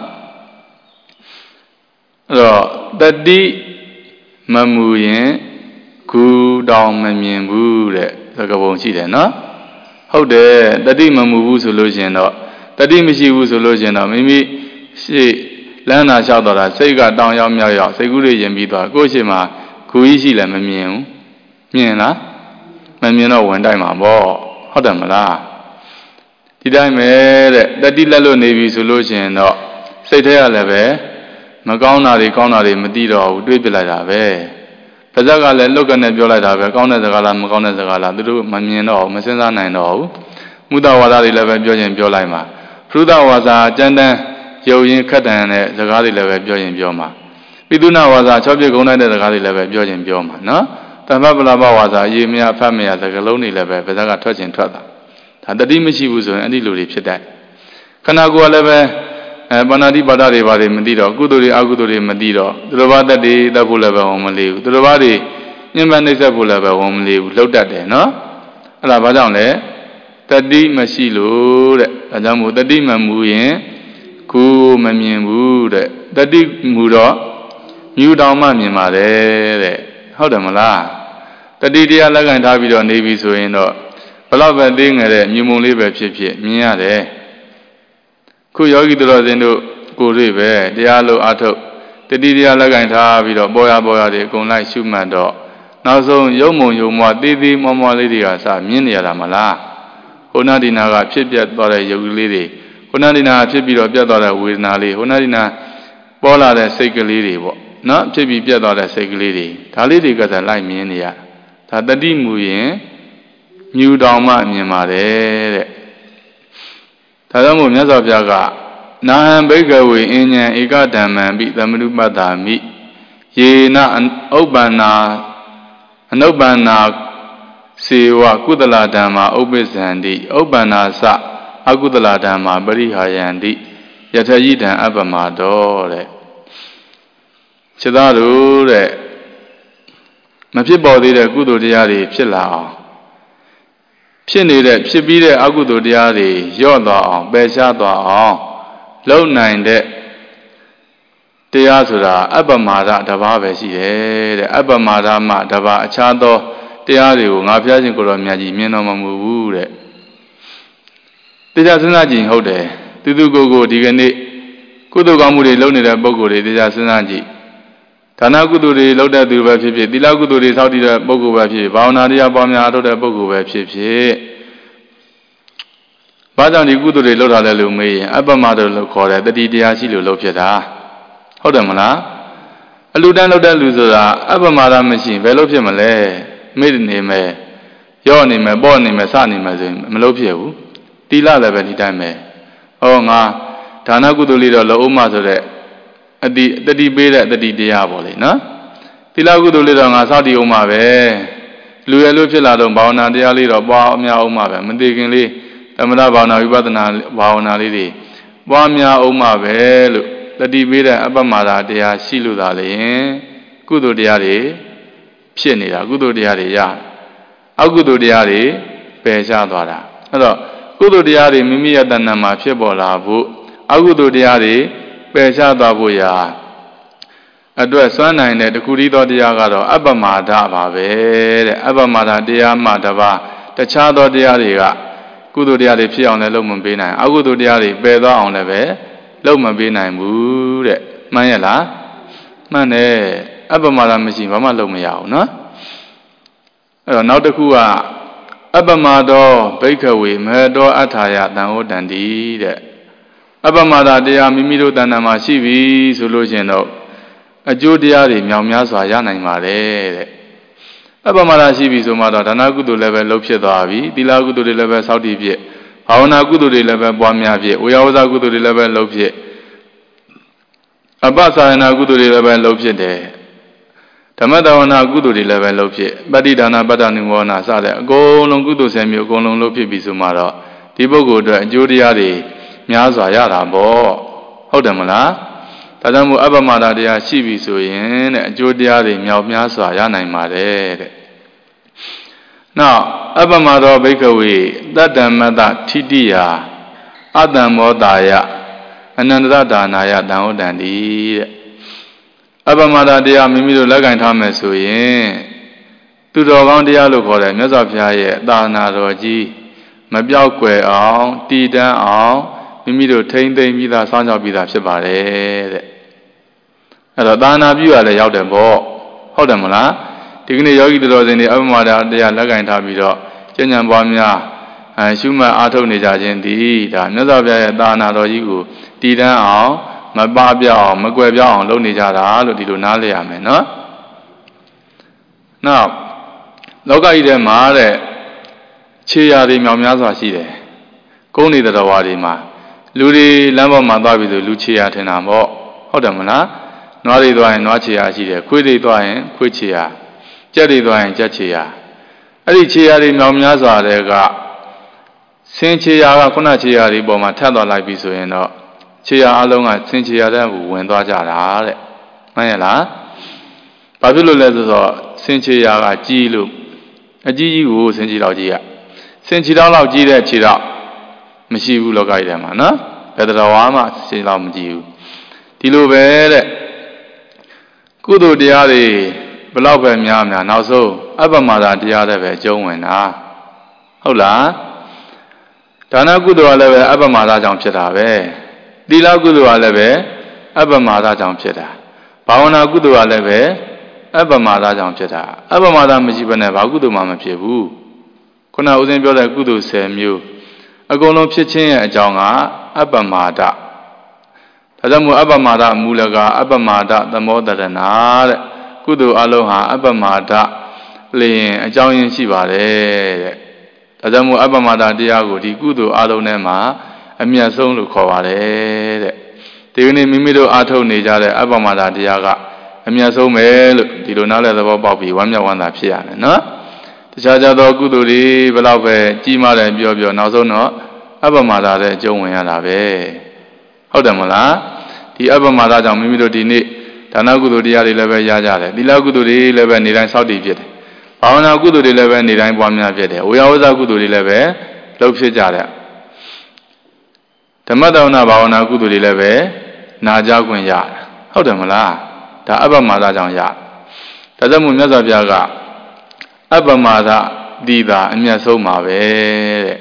အဲ့တော့တတိမမူရင်ကူတောင်မမြင်ဘူးတဲ့သကပုံရှိတယ်နော်ဟုတ်တယ်တတိမမူဘူးဆိုလို့ရှင်တော့တတိမရှိဘူးဆိုလို့ရှင်တော့မိမိရှေ့လမ်းနာလျှောက်တော့တာစိတ်ကတောင်ရောက်မြောက်ရောက်စိတ်ကူးတွေရင်ပြီးသွားကိုယ့်ရှိမှာဂူကြီးရှိလည်းမမြင်ဘူးမြင်လားမမြင်တော့ဝင်တိုက်မှာပေါ့ဟုတ်တယ်မလားဒီတိုင်းပဲတဲ့တတိလက်လို့နေပြီဆိုလို့ရှင်တော့စိတ်ထဲကလည်းပဲမကောင်းတာတွေကောင်းတာတွေမသိတော့ဘူးတွေးပြလိုက်တာပဲပါဇက်ကလည်းလွတ်ကနေပြောလိုက်တာပဲကောင်းတဲ့စကားလားမကောင်းတဲ့စကားလားသူတို့မမြင်တော့ဘူးမစဉ်းစားနိုင်တော့ဘူးမုဒ္ဒဝါဒတွေလည်းပဲပြောရင်ပြောလိုက်မှာဖရုဒဝါစာကြမ်းတမ်းရုပ်ရင်းခက်တန်တဲ့စကားတွေလည်းပဲပြောရင်ပြောမှာပိသုနာဝါစာချောပြဂုဏ်တဲ့စကားတွေလည်းပဲပြောရင်ပြောမှာနော်တမ္ပပလဘဝါစာရေမြဖတ်မြစကားလုံးတွေလည်းပဲပါဇက်ကထွက်ခြင်းထွက်တာဒါတတိမရှိဘူးဆိုရင်အဲ့ဒီလိုတွေဖြစ်တတ်ခန္ဓာကိုယ်ကလည်းပဲပါဏာတိပါဒတွေဘာတွေမသိတော့ကုသိုလ်တွေအကုသိုလ်တွေမသိတော့သူတော်ဘာတက်တွေတက်ဖို့လည်းပဲဝန်မလေးဘူးသူတော်ဘာတွေညှဉ်းပန်းနှိပ်စက်ဖို့လည်းပဲဝန်မလေးဘူးလှုပ်တတ်တယ်နော်အဲ့ဒါဘာကြောင့်လဲတတိမရှိလို့တဲ့ဒါကြောင့်မို့တတိမမူရင်ကိုမမြင်ဘူးတဲ့တတိမူတော့မြူတောင်မှမြင်ပါတယ်တဲ့ဟုတ်တယ်မလားတတိတရားလက်ကင်ထားပြီးတော့နေပြီဆိုရင်တော့ဘလောက်ပဲသေးငယ်တဲ့မြင်မုံလေးပဲဖြစ်ဖြစ်မြင်ရတယ်ခုယောဂီတော်စင်တို့ကိုယ်တွေ့ပဲတရားလို့အထုတ်တတိတရားလက်ကင်ထားပြီးတော့ပေါ်ရတွေအကုန်လိုက်ရှုမှတ်တော့နောက်ဆုံးယုံမုံယုံမွားသေးသေးမွားမွားလေးတွေကစမြင်နေရတာမလားဟိုနာဒီနာကဖြစ်ပြတ်သွားတဲ့ယုတ်ကလေးတွေဟိုနာဒီနာဖြစ်ပြီးတော့ပြတ်သွားတဲ့ဝေဒနာလေးဟိုနာဒီနာပေါ်လာတဲ့စိတ်ကလေးတွေပေါ့နော်ဖြစ်ပြီးပြတ်သွားတဲ့စိတ်ကလေးတွေဒါလေးတွေကစလိုက်မြင်နေရဒါတတိမူရင်မြူတောင်မှမြင်ပါတယ်တဲ့ဒါကြောင့်မို့မြတ်စွာဘုရားကနာဟံဘိကဝေအဉ္ဉံဧကဓမ္မံပိသမနုပတ္တာမိယေနဥပ္ပန္နာအနုပ္ပန္နာစေဝကုသလဓမ္မာဥပ္ပဇ္ဇန္တိဥပ္ပန္နာသအကုသလဓမ္မာပရိဟာယန္တိယထယိတံအပ္ပမတောတဲ့ခြေသားတို့တဲ့မဖြစ်ပေါ်သေးတဲ့ကုသိုလ်တရားတွေဖြစ်လာအောင်ဖြစ်နေတဲ့ဖြစ်ပြီးတဲ့အကုသိုလ်တရားတွေလျော့သွားအောင်ပယ်ရှားသွားအောင်လုံနိုင်တဲ့တရားဆိုတာအပ္ပမာဒတစ်ပါးပဲရှိတယ်တဲ့အပ္ပမာဒမှတစ်ပါးအခြားသောတရားတွေကိုငါဘုရားရှင်ကိုယ်တော်မြတ်ကြီးမြင်တော်မမူဘူးတဲ့တရားစဉ်းစားကြည့်ဟုတ်တယ်သူကိုဒီကနေ့ကုသိုလ်ကောင်းမှုတွေလုပ်နေတဲ့ပုဂ္ဂိုလ်တွေတရားစဉ်းစားကြည့်ဒါနကုသိုလ်တွေလုပ်တဲ့သူပဲဖြစ်ဖြစ်သီလကုသိုလ်တွေစောင့်တည်တဲ့ပုဂ္ဂိုလ်ပဲဖြစ်ဖြစ်ဘာဝနာတရားပွားများလုပ်တဲ့ပုဂ္ဂိုလ်ပဲဖြစ်ဖြစ်ဘာကြောင့်ဒီကုသိုလ်တွေလုပ်တာလဲလို့မေးရင်အပ္ပမဒလို့ခေါ်တယ်တတိတရားရှိလို့လုပ်ဖြစ်တာဟုတ်တယ်မလားအလူတန်းလုပ်တဲ့လူဆိုတာအပ္ပမဒမရှိဘယ်လို့ဖြစ်မလဲမေ့နေမယ်ရော့နေမယ်ပေါ့နေမယ်စနေမယ်ဆိုရင်မလုပ်ဖြစ်ဘူးသီလလည်းပဲဒီတိုင်းပဲဟောငါဒါနကုသိုလ်လေးတော့လုပ်မှဆိုတဲ့အတတိပေးတဲ့တတိတရားပေါ့လေနော်သီလကုသိုလ်လေးတော့ငါစောင့်တည်အောင်ပါပဲလူရလို့ဖြစ်လာတော့ဘာဝနာတရားလေးတော့ပွားများအောင်ပါပဲမသိခင်လေးသမထဘာဝနာဝိပဿနာဘာဝနာလေးတွေပွားများအောင်ပါပဲလို့တတိပေးတဲ့အပ္ပမဒါတရားရှိလို့သာလေကုသိုလ်တရားတွေဖြစ်နေတာကုသိုလ်တရားတွေရအကုသိုလ်တရားတွေပယ်ရှားသွားတာအဲ့တော့ကုသိုလ်တရားတွေမိမိရဲ့တဏ္ဍာမှာဖြစ်ပေါ်လာဖို့အကုသိုလ်တရားတွေပယ်ရှားသွားဖို့ရာအတွက်စွမ်းနိုင်တဲ့တခုတည်းသောတရားကတော့အပ္ပမာဒပါပဲတဲ့အပ္ပမာဒတရားမှတပါတခြားသောတရားတွေကကုသိုလ်တရားတွေဖြစ်အောင်လည်းလုပ်မပေးနိုင်အကုသိုလ်တရားတွေပယ်သွားအောင်လည်းပဲလုပ်မပေးနိုင်ဘူးတဲ့မှန်ရဲ့လားမှန်တယ်အပ္ပမာဒမရှိဘာမှလုပ်မရအောင်နော်အဲ့တော့နောက်တစ်ခုကအပ္ပမာဒောဘိက္ခဝေမဟတောအထာယတံဟောတန္တိတဲ့အပ္ပမာဒတရားမိမိတို့တဏ္ဍာမှာရှိပြီဆိုလို့ရှိရင်တော့အကျိုးတရားတွေမြောင်များစွာရနိုင်ပါတယ်တဲ့အပမဒါရှိပြီဆိုမှတော့ဒါနကုသိုလ်လည်းပဲလုပ်ဖြစ်သွားပြီသီလကုသိုလ်တွေလည်းပဲစောင့်တည်ဖြစ်ဘာဝနာကုသိုလ်တွေလည်းပဲပွားများဖြစ်ဝေယဝဇကုသိုလ်တွေလည်းပဲလုပ်ဖြစ်အပ္ပစာယနာကုသိုလ်တွေလည်းပဲလုပ်ဖြစ်တယ်ဓမ္မတဝနာကုသိုလ်တွေလည်းပဲလုပ်ဖြစ်ပဋိဒါနပတ္တနိမောနာစတဲ့အကုန်လုံးကုသိုလ်ဆယ်မျိုးအကုန်လုံးလုပ်ဖြစ်ပြီဆိုမှတော့ဒီပုဂ္ဂိုလ်အတွက်အကျိုးတရားတွေများစွာရတာပေါ့ဟုတ်တယ်မလားဒါကြောင့်မို့အပ္ပမဒါတရားရှိပြီဆိုရင်တဲ့အကျိုးတရားတွေမြောက်များစွာရနိုင်ပါတယ်တဲ့နောက်အပ္ပမသောဘိက္ခဝေတတ္တမတ္တထိတိယအတ္တမောတာယအနန္တဒါနာယတံဟုတ်တန်တိတဲ့အပ္ပမဒါတရားမိမိတို့လက်ကင်ထားမယ်ဆိုရင်သူတော်ကောင်းတရားလို့ခေါ်တယ်မြတ်စွာဘုရားရဲ့သာနာတော်ကြီးမပြောက်ကွယ်အောင်တည်တံ့အောင်မိမိတို့ထိမ့်သိမ့်ပြီးသားစောင့်ရှောက်ပြီးသားဖြစ်ပါတယ်တဲ့အဲ့တော့သာနာပြုရလဲရောက်တယ်ပေါ့ဟုတ်တယ်မလားဒီကနေ့ယောဂီတော်စင်တွေအပ္ပမဒါတရားလက်ကင်ထားပြီးတော့ကျင့်ကြံပွားများရှုမှတ်အားထုတ်နေကြခြင်းဒီဒါမြတ်စွာဘုရားရဲ့သာနာတော်ကြီးကိုတည်တံ့အောင်မပပြောင်းအောင်မကွယ်ပြောင်းအောင်လုပ်နေကြတာလို့ဒီလိုနားလည်ရမယ်နော်နောက်လောကကြီးထဲမှာတဲ့ခြေရာတွေမြောင်များစွာရှိတယ်ကုန်းနေတဲ့တော်ဝါတွေမှာလူတွေလမ်းပေါ်မှာသွားပြီးဆိုလူခြေရာထင်တာပေါ့ဟုတ်တယ်မလားနွားတွေသွားရင်နွားခြေရာရှိတယ်ခွေးတွေသွားရင်ခွေးခြေရာကြက်တွေသွားရင်ကြက်ခြေရာအဲ့ဒီခြေရာတွေမြောင်များစွာတွေကဆင်းခြေရာကခုနခြေရာတွေပေါ်မှာထပ်သွားလိုက်ပြီဆိုရင်တော့ခြေရာအလုံးကဆင်းခြေရာတဲ့ဝင်သွားကြတာတဲ့မှန်ရလားဘာဖြစ်လို့လဲဆိုတော့ဆင်းခြေရာကကြီးလို့အကြီးကြီးကိုဆင်းခြေတော်ကြီးကဆင်းခြေတော်လောက်ကြီးတဲ့ခြေတော်မရှိဘူးလောကကြီးထဲမှာနော်ဘယ်တော်ဝါမှဆင်းလောက်မကြည့်ဘူးဒီလိုပဲတဲ့ကုသိုလ်တရားတွေဘလောက်ပဲများများနောက်ဆုံးအပ္ပမဒါတရားတွေပဲအကျုံးဝင်တာဟုတ်လားဒါနကုသိုလ်ကလည်းပဲအပ္ပမဒါကြောင့်ဖြစ်တာပဲသီလကုသိုလ်ကလည်းပဲအပ္ပမဒါကြောင့်ဖြစ်တာဘာဝနာကုသိုလ်ကလည်းပဲအပ္ပမဒါကြောင့်ဖြစ်တာအပ္ပမဒါမရှိဘဲနဲ့ဘာကုသိုလ်မှမဖြစ်ဘူးခုနဦးဇင်းပြောတဲ့ကုသိုလ်10မျိုးအကုန်လုံးဖြစ်ခြင်းရဲ့အကြောင်းကအပ္ပမဒါဒါကြောင့်မို့အပ္ပမဒါမူလကအပ္ပမဒါသမောတရဏတဲ့ကုသိုလ်အလုံးဟာအပ္ပမဒါလျင်အကြောင်းရင်းရှိပါတယ်တဲ့ဒါကြောင့်မို့အပ္ပမဒါတရားကိုဒီကုသိုလ်အလုံးထဲမှာအမြတ်ဆုံးလို့ခေါ်ပါတယ်တဲ့ဒီကနေ့မိမိတို့အားထုတ်နေကြတဲ့အပ္ပမဒါတရားကအမြတ်ဆုံးပဲလို့ဒီလိုနားလည်သဘောပေါက်ပြီးဝမ်းမြောက်ဝမ်းသာဖြစ်ရတယ်နော်တခြားကြသောကုသိုလ်တွေဘယ်လောက်ပဲကြီးမားတယ်ပြောနောက်ဆုံးတော့အပ္ပမဒါတဲ့အကျုံးဝင်ရတာပဲဟုတ်တယ်မလားဒီအပ္ပမဒါကြောင့်မိမိတို့ဒီနေ့ဒါနကုသိုလ်တရားတွေလည်းပဲရကြတယ်သီလကုသိုလ်တွေလည်းပဲနေတိုင်းစောင့်တည်ဖြစ်တယ်ဘာဝနာကုသိုလ်တွေလည်းပဲနေတိုင်းပွားများဖြစ်တယ်ဝေယဝဇကုသိုလ်တွေလည်းပဲလုပ်ဖြစ်ကြတယ်ဓမ္မတဝနာဘာဝနာကုသိုလ်တွေလည်းပဲနာကြခွင့်ရတယ်ဟုတ်တယ်မလားဒါအပ္ပမဒါကြောင့်ရဒါကြောင့်မို့မြတ်စွာဘုရားကအပ္ပမဒါဒီတာအမြတ်ဆုံးပါပဲတဲ့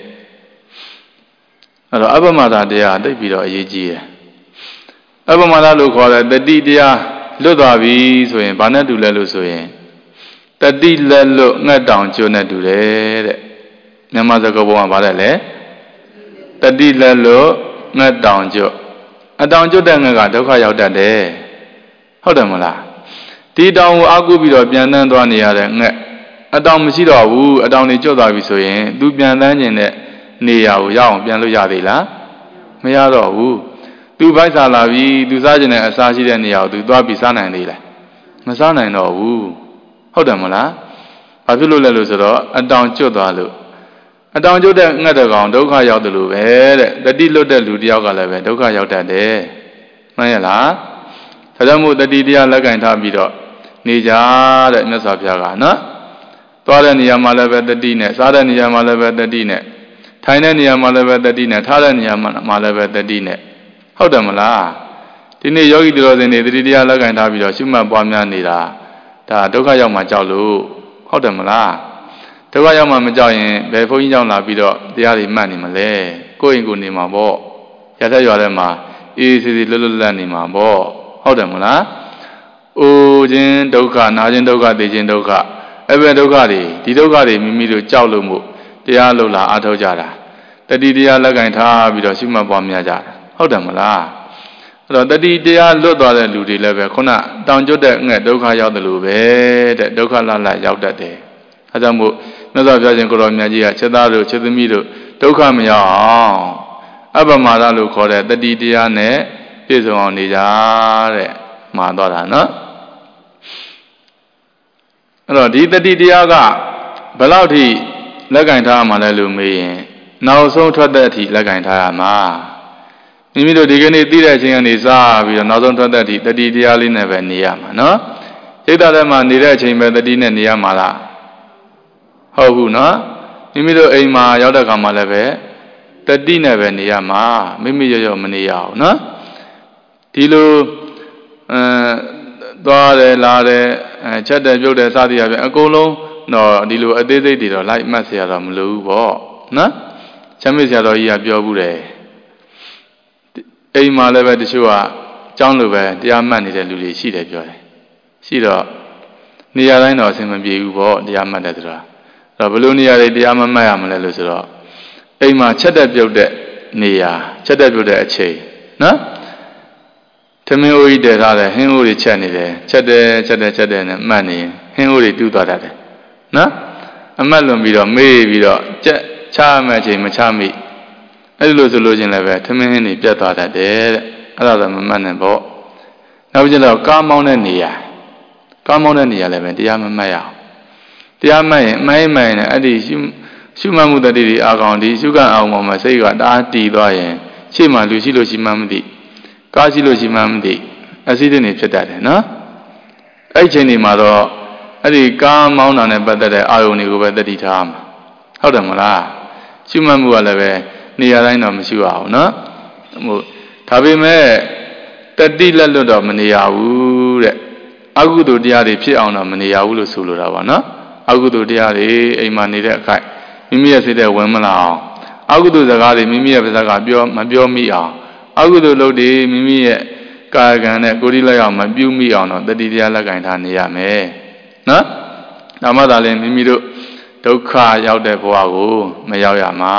အဲ့တော့အပ္ပမဒါတရားတိတ်ပြီးတော့အရေးကြီးတယ်အပ္ပမဒါလို့ခေါ်တဲ့တတိတရားလွတ်သွားပြီဆိုရင်ဘာနဲ့တူလဲလို့ဆိုရင်တတိလက်လွတ်ငှက်တောင်ကျွတ်နဲ့တူတယ်တဲ့မြန်မာစကားပုံကဘာလဲလဲတတိလက်လွတ်ငှက်တောင်ကျွတ်အတောင်ကျွတ်တဲ့ငှက်ကဒုက္ခရောက်တတ်တယ်ဟုတ်တယ်မလားဒီတောင်ကိုအာကုပြီးတော့ပြန်တန်းသွားနေရတဲ့ငှက်အတောင်မရှိတော့ဘူးအတောင်တွေကျွတ်သွားပြီဆိုရင်သူပြန်တန်းခြင်းတဲ့နေရာကိုရောက်အောင်ပြန်လို့ရသေးလားမရတော့ဘူးသူဖိုက်စားလာပြီသူစားခြင်းနဲ့အစားရှိတဲ့နေရာကိုသူသွားပြီးစားနိုင်သေးလားမစားနိုင်တော့ဘူးဟုတ်တယ်မလားဘာဖြစ်လို့လဲလို့ဆိုတော့အတောင်ကျွတ်သွားလို့အတောင်ကျွတ်တဲ့ငှက်တကောင်ဒုက္ခရောက်တယ်လို့ပဲတဲ့တတိလွတ်တဲ့လူတယောက်ကလည်းပဲဒုက္ခရောက်တတ်တယ်မှန်ရဲ့လားဒါကြောင့်မို့တတိတရားလက်ကင်ထားပြီးတော့နေကြတဲ့မြတ်စွာဘုရားကနော်သွားတဲ့နေရာမှာလည်းပဲတတိနဲ့စားတဲ့နေရာမှာလည်းပဲတတိနဲ့ထိုင်တဲ့နေရာမှာလည်းပဲတတိနဲ့ထားတဲ့နေရာမှာလည်းပဲတတိနဲ့ဟုတ်တယ်မလားဒီနေ့ယောဂီတော်စင်တွေတတိတရားလက်ကင်ထားပြီးတော့ရှုမှတ်ပွားများနေတာဒါဒုက္ခရောက်မှကြောက်လို့ဟုတ်တယ်မလားဒုက္ခရောက်မှမကြောက်ရင်ဘယ်ဘုန်းကြီးကြောင့်လာပြီးတော့တရားတွေမှတ်နေမလဲကိုယ့်အိမ်ကိုနေမှာပေါ့ရတဲ့ရွာထဲမှာအေးစီစီလွတ်လွတ်လပ်နေမှာပေါ့ဟုတ်တယ်မလားအိုခြင်းဒုက္ခနာခြင်းဒုက္ခသိခြင်းဒုက္ခအဲ့ဘယ်ဒုက္ခတွေဒီဒုက္ခတွေမိမိတို့ကြောက်လို့မို့တရားလုံးလာအားထုတ်ကြတာတတိတရားလက်ကင်ထားပြီးတော့ရှုမှတ်ပွားများကြတာဟုတ်တယ်မလားအဲ့တော့တတိတရားလွတ်သွားတဲ့လူတွေလည်းပဲခုနတောင်ကျွတ်တဲ့ငှက်ဒုက္ခရောက်တယ်လို့ပဲတဲ့ဒုက္ခလလရောက်တတ်တယ်အဲကြောင့်မို့မြတ်စွာဘုရားရှင်ကိုရောမြတ်ကြီးကချက်သားတို့ချက်သမီးတို့ဒုက္ခမရောက်အောင်အပမာဒလို့ခေါ်တဲ့တတိတရားနဲ့ပြည့်စုံအောင်နေကြတဲ့မှာသွားတာနော်အဲ့တော့ဒီတတိတရားကဘယ်လောက်ထိလက်ကင်ထားရမှာလဲလို့မေးရင်နောက်ဆုံးထွက်တဲ့အထိလက်ကင်ထားရမှာမိမိတို့ဒီကနေ့သိတဲ့အချိန်ကနေစပြီးတော့နောက်ဆုံးထွက်တဲ့အထိတတိတရားလေးနဲ့ပဲနေရမှာနော်စိတ်ဓာတ်ထဲမှာနေတဲ့အချိန်ပဲတတိနဲ့နေရမှာလားဟုတ်ဘူးနော်မိမိတို့အိမ်မှာရောက်တဲ့ခါမှလည်းပဲတတိနဲ့ပဲနေရမှာမိမိရောမနေရအောင်နော်ဒီလိုသွားတယ်လာတယ်ချက်တယ်ပြုတ်တယ်စသည်အပြင်အကုန်လုံးတော့ဒီလိုအသေးစိတ်တွေတော့လိုက်မှတ်เสียတော့မလိုဘူးပေါ့နော်ချမ်းမြေ့ဆရာတော်ကြီးကပြောဘူးတယ်အိမ်မှာလည်းပဲတချို့ကကြောင်းလိုပဲတရားမှတ်နေတဲ့လူတွေရှိတယ်ပြောတယ်ရှိတော့နေရာတိုင်းတော့အဆင်မပြေဘူးပေါ့တရားမှတ်တယ်ဆိုတာအဲ့တော့ဘယ်လိုနေရာတွေတရားမမှတ်ရမလဲလို့ဆိုတော့အိမ်မှာချက်တဲ့ပြုတ်တဲ့နေရာချက်တဲ့ပြုတ်တဲ့အချိန်နော်သမင်းအိုးကြီးတည်ထားတယ်ဟင်းအိုးတွေချက်နေတယ်ချက်တယ်နဲ့မှတ်နေဟင်းအိုးတွေတူးသွားတတ်တယ်နော်အမှတ်လွန်ပြီးတော့မေးပြီးတော့ကြက်ချမဲ့ချိန်မချမိအဲ့လိုဆိုလို့ချင်းလည်းပဲသမင်းဟင်းတွေပြတ်သွားတတ်တယ်တဲ့အဲ့ဒါတော့မမှတ်နဲ့ပေါ့နောက်ကျတော့ကားမောင်းတဲ့နေရာလည်းပဲတရားမမှတ်ရအောင်တရားမှတ်ရင်မှန်နဲ့အဲ့ဒီရှုမှတ်မှုတတိတွေအာကောင်ဒီရှုကံအောင်ပေါ်မှာစိတ်ကတအားတည်သွားရင်ရှေ့မှာလူရှိလို့ရှိမှမသိကားရှိလို့ရှိမှမသိအစိဒင်းတွေဖြစ်တတ်တယ်နော်အဲ့ချိန်ဒီမှာတော့အဲ့ဒီကားမောင်းတာနဲ့ပတ်သက်တဲ့အာယုန်တွေကိုပဲတတိထားမှာဟုတ်တယ်မလားရှုမှတ်မှုကလည်းပဲနေရာတိုင်းတော့မရှိပါဘူးနော်ဟုတ်ဒါပေမဲ့တတိလက်လွတ်တော့မနေရဘူးတဲ့အကုသိုလ်တရားတွေဖြစ်အောင်တော့မနေရဘူးလို့ဆိုလိုတာပါနော်အကုသိုလ်တရားတွေအိမ်မှာနေတဲ့အခိုက်မိမိရဲ့စိတ်ထဲဝင်မလာအောင်အကုသိုလ်စကားတွေမိမိရဲ့ပါးစပ်ကမပြောမိအောင်အကုသိုလ်လုပ်တွေမိမိရဲ့ကာယကံနဲ့ကိုယ်ဒီလက်ရောက်မပြုမိအောင်တော့တတိတရားလက်ကင်ထားနေရမယ်နော်ဒါမှသာလေမိမိတို့ဒုက္ခရောက်တဲ့ဘဝကိုမရောက်ရမှာ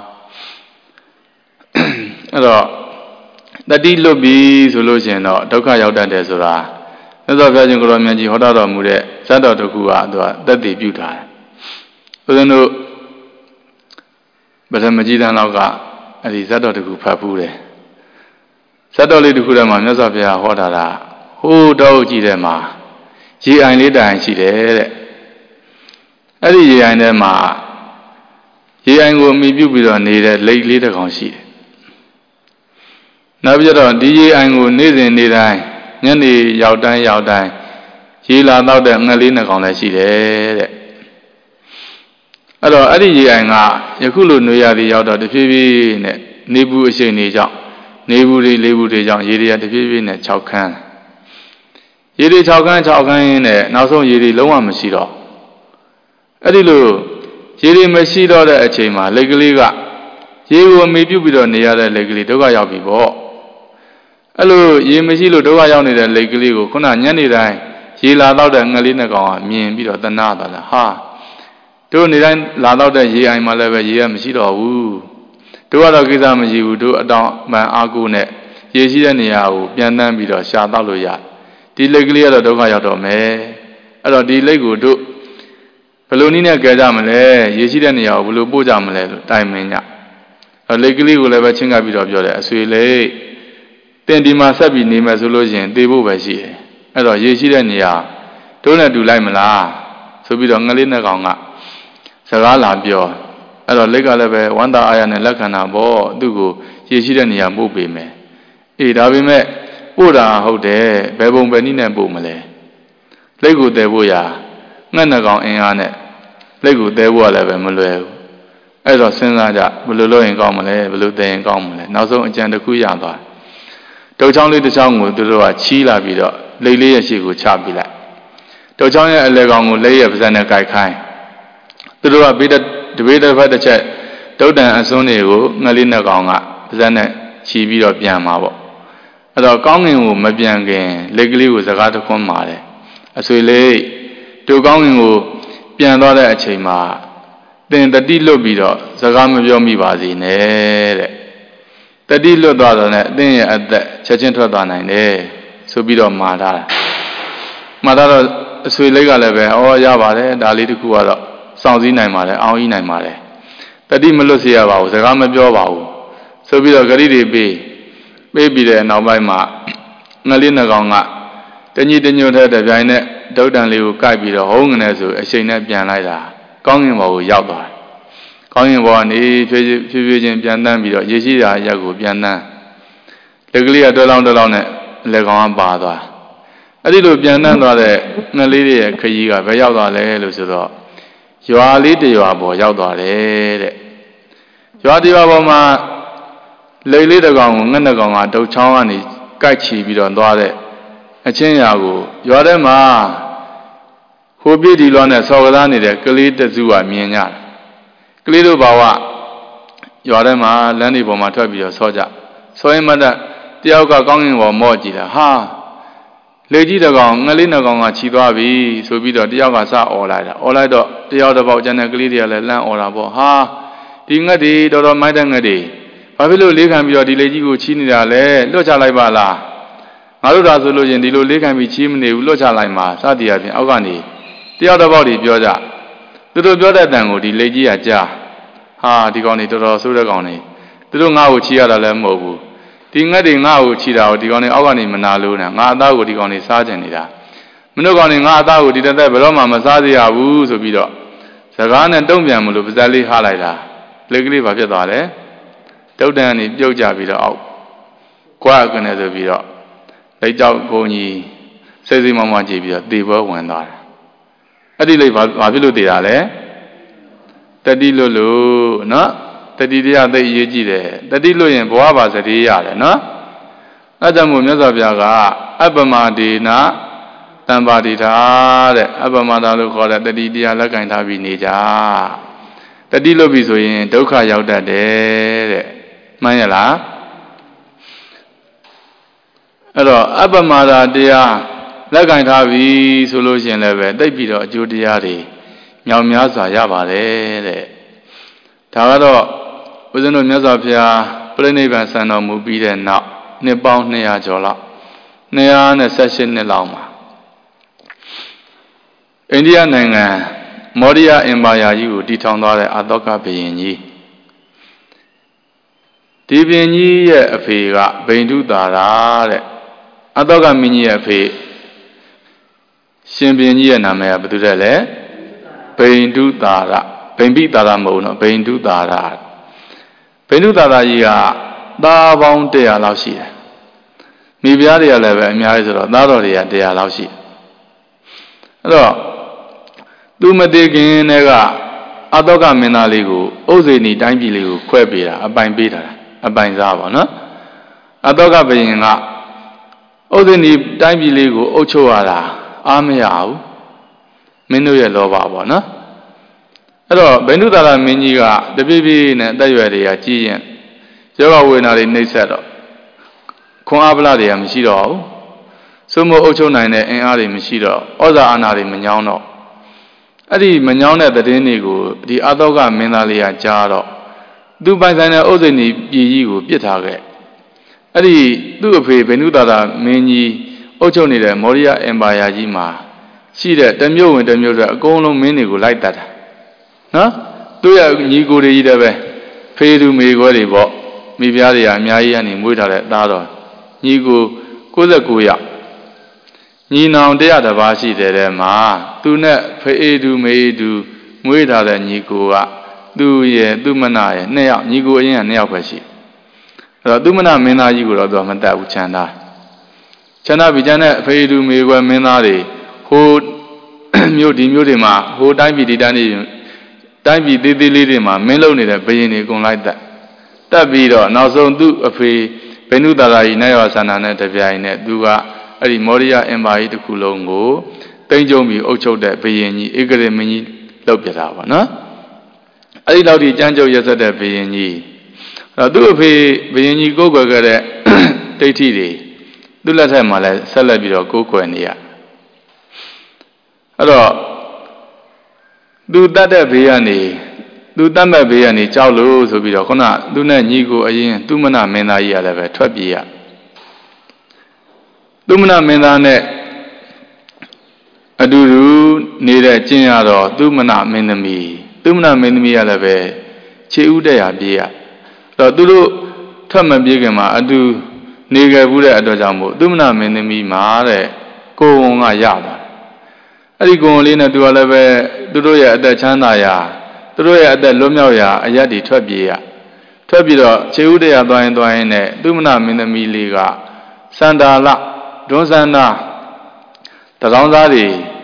အဲ့တော့တတိလွတ်ပြီဆိုလို့ရှိရင်တော့ဒုက္ခရောက်တတ်တယ်ဆိုတာမြတ်စွာဘုရားရှင်ကိုရောမြတ်ကြီးဟောတော်မူတဲ့ဇတ်တော်တစ်ခုကသူကသက်သေပြုထားတယ်ဦးဇင်းတို့ဗဒမကြီးတန်းလောက်ကအဲ့ဒီဇတ်တော်တစ်ခုဖတ်ဖူးတယ်ဇတ်တော်လေးတစ်ခုထဲမှာမြတ်စွာဘုရားဟောတာကဟိုးတော့ကြည့်တယ်မှာရေအိုင်လေးတိုင်ရှိတယ်တဲ့အဲ့ဒီရေအိုင်ထဲမှာရေအိုင်ကိုအမိပြုပြီးတော့နေတဲ့လိတ်လေးတစ်ကောင်ရှိတယ်နောက်ပြီးတော့ဒီရေအိုင်ကိုနေ့စဉ်နေ့တိုင်းညနေရောက်တိုင်းရေလာတော့တဲ့ငှက်လေးနှစ်ကောင်လည်းရှိတယ်တဲ့အဲ့တော့အဲ့ဒီရေအိုင်ကယခုလိုနေရာတွေရောက်တော့တဖြည်းဖြည်းနဲ့နေဘူးအရှိန်တွေကြောင့်နေဘူးတွေလေးဘူးတွေကြောင့်ရေတွေကတဖြည်းဖြည်းနဲ့6ခန်းရေတွေ6ခန်းရင်းနဲ့နောက်ဆုံးရေတွေလုံးဝမရှိတော့အဲ့ဒီလိုရေတွေမရှိတော့တဲ့အချိန်မှာလက်ကလေးကရေကိုအမိပြုပြီးတော့နေရတဲ့လက်ကလေးဒုက္ခရောက်ပြီပေါ့အဲ့လိုရေမရှိလို့ဒုက္ခရောက်နေတဲ့လက်ကလေးကိုခုနညနေတိုင်းရေလာတော့တဲ့ငှက်လေးနှစ်ကောင်ကမြင်ပြီးတော့တနာသွားတာဟာတို့နေတိုင်းလာတော့တဲ့ရေအိုင်မှာလည်းပဲရေကမရှိတော့ဘူးတို့ကတော့ကိစ္စမရှိဘူးတို့အတောင်မှန်အားကိုနဲ့ရေရှိတဲ့နေရာကိုပြန်တန်းပြီးတော့ရှာတော့လို့ရဒီလက်ကလေးကတော့ဒုက္ခရောက်တော့မယ်အဲ့တော့ဒီလက်ကိုတို့ဘယ်လိုနည်းနဲ့ကြဲကြမလဲရေရှိတဲ့နေရာကိုဘယ်လိုပို့ကြမလဲလို့တိုင်မင်းညလက်ကလေးကိုလည်းပဲချင်းကပ်ပြီးတော့ပြောတယ်အဆွေလေးတင်ဒီမှာဆက်ပြီးနေမယ်ဆိုလို့ရှိရင်သေဖို့ပဲရှိတယ်အဲ့တော့ရေရှိတဲ့နေရာတို့နဲ့တူလိုက်မလားဆိုပြီးတော့ငလေးနှစ်ကောင်ကစကားလာပြောအဲ့တော့လက်ကလည်းပဲဝန္တာအာရနဲ့လက်ခံတာပေါ့သူ့ကိုရေရှိတဲ့နေရာပို့ပေးမယ်အေးဒါပေမဲ့ပို့တာဟုတ်တယ်ဘယ်ပုံပဲနည်းနဲ့ပို့မလဲလက်ကိုတည်ဖို့ရာငှက်နှစ်ကောင်အင်အားနဲ့လက်ကိုတည်ဖို့လည်းပဲမလွယ်ဘူးအဲ့တော့စဉ်းစားကြဘယ်လိုလုပ်ရင်ကောင်းမလဲဘယ်လိုတည်ရင်ကောင်းမလဲနောက်ဆုံးအကြံတစ်ခုရသွားတုတ်ချောင်းလေးတစ်ချောင်းကိုသူတို့ကချီးလာပြီးတော့လိတ်လေးရဲ့ရှေ့ကိုချပြလိုက်တုတ်ချောင်းရဲ့အလဲကောင်ကိုလက်ရဲ့ပါးစပ်နဲ့ကြိုက်ခိုင်းသူတို့ကဘေးတဘေးတစ်ဖက်တစ်ချက်တုတ်တန်အစွန်းတွေကိုငှက်လေးနှစ်ကောင်ကပါးစပ်နဲ့ချီပြီးတော့ပြန်มาပေါ့အဲ့တော့ကောင်းငင်ကိုမပြန်ခင်လက်ကလေးကိုစကားတခွန်းမာတယ်အဆွေလေးတို့ကောင်းငင်ကိုပြန်သွားတဲ့အချိန်မှာသင်တတိလွတ်ပြီးတော့စကားမပြောမိပါစေနဲ့တဲ့တတိလွတ်သွားတော့နဲ့အသင်ရဲ့အသက်ချက်ချင်းထွက်သွားနိုင်တယ်ဆိုပြီးတော့မှာထားတာမှာထားတော့အဆွေလေးကလည်းပဲဩရပါတယ်ဒါလေးတစ်ခုကတော့စောင့်စည်းနိုင်ပါလေအောင်ကြီးနိုင်ပါလေတတိမလွတ်စေရပါဘူးစကားမပြောပါဘူးဆိုပြီးတော့ဂရိတွေပေးပြီးတဲ့နောက်ပိုင်းမှာငလေးနှကောင်ကတညီတညွတ်တဲ့ပြိုင်နဲ့ဒုတ်တန်လေးကိုကိုက်ပြီးတော့ဟုံးငနေဆိုအချိန်နဲ့ပြန်လိုက်တာကောင်းကင်ဘဝကိုရောက်သွားတယ်ကောင်းကင်ဘဝကနေဖြည်းဖြည်းချင်းပြန်တန်းပြီးတော့ရေရှိရာရက်ကိုပြန်တန်းလက်ကလေးကတွဲလောင်းနဲ့လက်ကောင်ကပါသွားအဲ့ဒီလိုပြန်တန်းသွားတဲ့ငလေးတွေရဲ့ခရီးကဘယ်ရောက်သွားလဲလို့ဆိုတော့ရွာလေးတရွာပေါ်ရောက်သွားတယ်တဲ့ရွာတရွာပေါ်မှာလိတ်လေးတစ်ကောင်ကိုငှက်နှစ်ကောင်ကဒုတ်ချောင်းကနေကိုက်ချီပြီးတော့သွားတဲ့အချင်းရာကိုရွာထဲမှာဟိုပြည့်ဒီလွှမ်းနဲ့ဆော်ကစားနေတဲ့ကလေးတစုကမြင်ကြတယ်ကလေးတို့ဘာဝရွာထဲမှာလမ်းတွေပေါ်မှာထွက်ပြီးတော့ဆောကြဆောရင်မတ်တယောက်ကကောင်းကင်ပေါ်မော့ကြည့်တာဟာလေကြီးတစ်ကောင်ငှက်လေးနှစ်ကောင်ကခြီသွားပြီဆိုပြီးတော့တယောက်ကစអော်လိုက်တာអော်လိုက်တော့တယောက်တစ်ပေါက်ကျန်တဲ့ကလေးတွေကလည်းလမ်းអော်တာပေါ့ဟာဒီငှက်တွေတော်တော်မိုက်တဲ့ငှက်တွေဘာဖြစ်လို့လေးခံပြီးတော့ဒီလေကြီးကိုချီးနေတာလဲလွတ်ချလိုက်ပါလားငါတို့ဒါဆိုလို့ရင်ဒီလိုလေးခံပြီးချီးမနေဘူးလွတ်ချလိုက်မှာစသည်အပြင်အောက်ကနေတယောက်တစ်ပေါက်တွေပြောကြသူတို့ပြောတဲ့အတန်ကိုဒီလေကြီးကကြားဟာဒီကောင်တွေတော်တော်ဆိုးတဲ့ကောင်တွေသူတို့ငါ့ကိုချီးရတာလည်းမဟုတ်ဘူးဒီငှက်တွေငါ့ကိုချီးတာကိုဒီကောင်တွေအောက်ကနေမနာလို့နဲ့ငါအသားကိုဒီကောင်တွေစားကြနေတာမင်းတို့ကောင်တွေငါအသားကိုဒီတက်ဘယ်တော့မှမစားစေရဘူးဆိုပြီးတော့စကားနဲ့တုံ့ပြန်မလို့ပါးစပ်လေးဟားလိုက်တာလက်ကလေးဘာဖြစ်သွားလဲတုတ်တန်ကနေပြုတ်ကြပြီးတော့အောက်ကွာကနေဆိုပြီးတော့လက်ကြောက်ဘုံကြီးစိတ်စိတ်မောင်မောင်ကြည့်ပြီးတော့တေပွဲဝင်သွားတာအဲ့ဒီလေးဘာဖြစ်လို့တေတာလဲတတိလို့နော်တတိတရားသိအရေးကြီးတယ်တတိလို့ရင်ဘဝပါစတိရတယ်နော်အဲ့ကြောင့်မို့မြတ်စွာဘုရားကအပ္ပမဒေနတံပါတိထာတဲ့အပ္ပမတာလို့ခေါ်တဲ့တတိတရားလက်ကင်ထားပြီးနေကြတတိလို့ပြီဆိုရင်ဒုက္ခရောက်တတ်တယ်တဲ့မှန်ရလားအဲ့တော့အပ္ပမတာတရားလက်ကင်ထားပြီဆိုလို့ရှိရင်လည်းပဲတိတ်ပြီးတော့အကျိုးတရားတွေမြောင်များစွာရပါတယ်တဲ့ဒါကတော့ဦးဇင်းတို့မြတ်စွာဘုရားပြိဋိဘံဆံတော်မူပြီးတဲ့နောက်နှစ်ပေါင်း200ကျော်လောက်218နှစ်လောက်မှာအိန္ဒိယနိုင်ငံမောရိယအင်ပါယာကြီးကိုတည်ထောင်သွားတဲ့အာသောကဘုရင်ကြီးဒီဘုရင်ကြီးရဲ့အဖေကဗိန္ဓုသာရတဲ့အာသောကမင်းကြီးရဲ့အဖေရှင်ဘုရင်ကြီးရဲ့နာမည်ကဘယ်သူတဲ့လဲဗိန္ဓုသာရဗိမ္ပိသာရမဟုတ်နော်ဗိန္ဓုသာရဗိန္ဓုသာရကြီးကသားပေါင်း100လောက်ရှိတယ်မိဖုရားတွေကလည်းပဲအများကြီးဆိုတော့သားတော်တွေက100လောက်ရှိတယ်အဲ့တော့သူမတည်ခင်တည်းကအသောကမင်းသားလေးကိုဥဇိနီတိုင်းပြည်လေးကိုခွဲပေးတာအပိုင်ပေးတာအပိုင်စားပါနော်အသောကဘုရင်ကဥဇိနီတိုင်းပြည်လေးကိုအုပ်ချုပ်ရတာအားမရဘူးမင်းတို့ရဲ့လောဘပေါ့နော်အဲ့တော့ဗိန္ဓုသာရမင်းကြီးကတပြည့်ပြည့်နဲ့အသက်ရွယ်တွေကကြီးရင်ယောဂဝေဒနာတွေနှိမ့်ဆက်တော့ခွန်အားပလတွေကမရှိတော့ဘူးသို့မဟုတ်အုပ်ချုပ်နိုင်တဲ့အင်အားတွေမရှိတော့ဩဇာအာဏာတွေမညောင်းတော့အဲ့ဒီမညောင်းတဲ့သတင်းတွေကိုဒီအာသောကမင်းသားလေးကကြားတော့သူပိုင်ဆိုင်တဲ့ဥဇိနီပြည်ကြီးကိုပြစ်ထားခဲ့အဲ့ဒီသူ့အဖေဗိန္ဓုသာရမင်းကြီးအုပ်ချုပ်နေတဲ့မောရိယအင်ပါယာကြီးမှာရှိတဲ့တမျိုးဝင်တမျိုးတွေအကုန်လုံးမင်းတွေကိုလိုက်တတ်တာနော်သူ့ရဲ့ညီကိုတွေကြီးတယ်ပဲဖေးသူမေခွဲတွေပေါ့မိဖုရားတွေကအများကြီးကနေမွေးထားတဲ့သားတော်ညီကို69ယောက်ညီနောင်100တပါးရှိတဲ့ထဲမှာသူနဲ့ဖေးသူမေသူမွေးထားတဲ့ညီကိုကသူရဲ့သူမနာရဲ့2ယောက်ညီကိုအရင်က2ယောက်ပဲရှိအဲ့တော့သူမနာမင်းသားကြီးကိုတော့သူကမတတ်ဘူးချမ်းသာပြီးကျန်တဲ့ဖေးသူမေခွဲမင်းသားတွေဟိုမြို့ဒီမြို့တွေမှာဟိုတိုင်းပြည်ဒီတိုင်းပြည်သေးသေးလေးတွေမှာမင်းလုံနေတဲ့ဘုရင်တွေအကုန်လိုက်တက်ပြီးတော့နောက်ဆုံးသူ့အဖေဗိန္ဓုသာရကြီးနတ်ရောဆန္ဒနဲ့တပြိုင်နဲ့သူကအဲ့ဒီမောရိယအင်ပါကြီးတစ်ခုလုံးကိုတိမ့်ကျုံပြီးအုပ်ချုပ်တဲ့ဘုရင်ကြီးဧကရေမင်းကြီးလုပ်ပြတာပါနော်အဲ့ဒီလောက်ဒီကြမ်းကြုတ်ရက်စက်တဲ့ဘုရင်ကြီးအဲ့တော့သူ့အဖေဘုရင်ကြီးကိုးကွယ်ခဲ့တဲ့ဒိဋ္ဌိတွေသူ့လက်ထက်မှာလည်းဆက်လက်ပြီးတော့ကိုးကွယ်နေရအဲ့တော့သူတတ်တဲ့ဘေးကနေသူတတ်မဲ့ဘေးကနေကြောက်လို့ဆိုပြီးတော့ခုနသူနဲ့ညီကိုအရင်သူမနမင်းသားကြီးရလည်းပဲထွက်ပြေးရသူမနမင်းသားနဲ့အတူတူနေတဲ့ကျင့်ရတော့သူမနမင်းသမီးသူမနာမင်းသမီးရလည်းပဲခြေဥတက်ရပြေးရတော့သူတို့ထွက်မပြေးခင်မှာအတူနေခဲ့ဘူးတဲ့အတွက်ကြောင့်မို့သူမနာမင်းသမီးမှာတဲ့ကိုယ်ဝန်ကရတာအဲ့ဒီကိုယ်ဝန်လေးနဲ့သူကလည်းပဲသူတို့ရဲ့အသက်ချမ်းသာရာသူတို့ရဲ့အသက်လွတ်မြောက်ရာအရက်တွေထွက်ပြေးရထွက်ပြီးတော့ခြေဥတက်ရသွားရင်နဲ့သူမနာမင်းသမီးလေးကစန္ဒာလဒွန်းစန္ဒာတရောင်းသားတွေ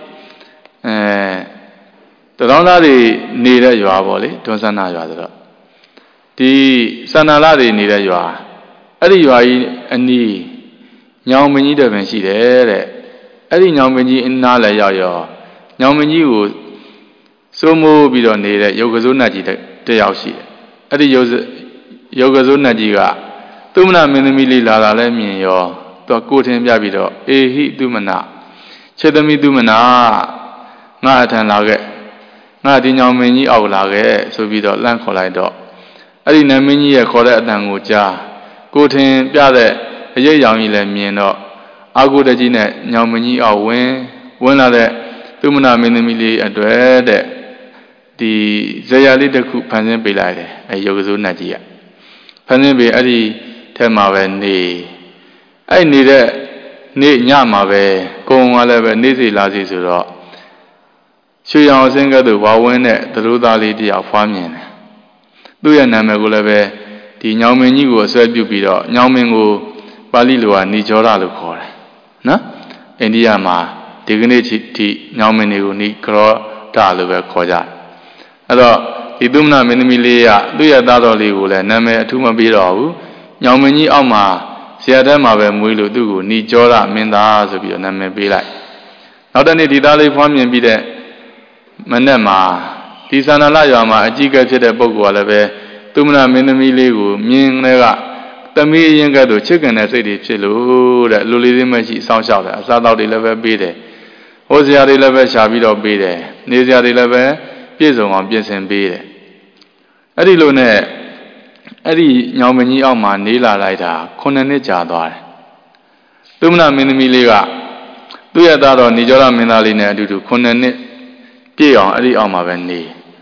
တရောင်းသားတွေနေတဲ့ရွာပေါ့လေဒွန်းစန္ဒာရွာဆိုတော့ဒီစန္ဒာလတွေနေတဲ့ရွာအဲ့ဒီရွာကြီးအနီးညောင်မင်းကြီးတပင်ရှိတယ်တဲ့အဲ့ဒီညောင်မင်းကြီးအနားလည်းရောက်ရောညောင်မင်းကြီးကိုစိုးမိုးပြီးတော့နေတဲ့ရုပ်ကစိုးနတ်ကြီးတယောက်ရှိတယ်အဲ့ဒီရုပ်ကစိုးနတ်ကြီးကသူမနာမင်းသမီးလေးလာတာလည်းမြင်ရောသူကိုထင်ပြပြီးတော့အေဟိသူမနာခြေသမီးသူမနာငါအထံလာခဲ့ငါဒီညောင်မင်းကြီးအောက်လာခဲ့ဆိုပြီးတော့လှမ်းခေါ်လိုက်တော့အဲ့ဒီနတ်မင်းကြီးရဲ့ခေါ်တဲ့အတန်ကိုကြားကိုထင်ပြတဲ့အရေးရောင်ကြီးလည်းမြင်တော့အာဟုတကြီးနဲ့ညောင်မင်းကြီးအောက်ဝင်လာတဲ့သူမနာမင်းသမီးလေးအတွက်တဲ့ဒီဇေယျလေးတစ်ခုဖန်ဆင်းပေးလိုက်တယ်အဲရုပ်ကစိုးနတ်ကြီးကဖန်ဆင်းပေးအဲ့ဒီထဲမှာပဲနေအဲ့နေတဲ့နေ့ညမှာပဲကိုယ်ကလည်းပဲနေ့စီလာစီဆိုတော့ရွှေရောင်အစင်းကဲ့သို့ဝါဝင်းတဲ့သတို့သားလေးတယောက်ဖွားမြင်တယ်သူ့ရဲ့နာမည်ကိုလည်းပဲဒီညောင်မင်းကြီးကိုအစွဲပြုပြီးတော့ညောင်မင်းကိုပါဠိလိုကနေကျောရလို့ခေါ်တယ်နော်အိန္ဒိယမှာဒီကနေ့ထိညောင်မင်းတွေကိုနေကရောဒလို့ပဲခေါ်ကြတယ်အဲ့တော့ဒီသုမနာမင်းသမီးလေးကသူ့ရဲ့သားတော်လေးကိုလည်းနာမည်အထူးမပေးတော့ဘူးညောင်မင်းကြီးအောက်မှာဆရာတက်မှာပဲမွေးလို့သူ့ကိုနေကျောရမင်းသားဆိုပြီးတော့နာမည်ပေးလိုက်နောက်တနေ့ဒီသားလေးဖွားမြင်ပြီးတဲ့မနေ့မှာဒီသန္တာလရွာမှာအကြီးကဲဖြစ်တဲ့ပုဂ္ဂိုလ်ကလည်းပဲသုမနာမင်းသမီးလေးကိုမြင်တဲ့ကသမီးအရင်ကတည်းကချစ်ခင်တဲ့စိတ်တွေဖြစ်လို့တဲ့လူလေးလေးမရှိစောင့်ရှောက်တယ်အစားတောက်တွေလည်းပဲပေးတယ်ဟိုစရာတွေလည်းပဲရှာပြီးတော့ပေးတယ်နေစရာတွေလည်းပဲပြည့်စုံအောင်ပြင်ဆင်ပေးတယ်အဲ့ဒီလိုနဲ့အဲ့ဒီညောင်မင်းကြီးအောက်မှာနေလာလိုက်တာ9နှစ်ကြာသွားတယ်သုမနာမင်းသမီးလေးကသူ့ရဲ့သားတော်နေကျောရမင်းသားလေးနဲ့အတူတူ9နှစ်ပြည့်အောင်အဲ့ဒီအောက်မှာပဲနေ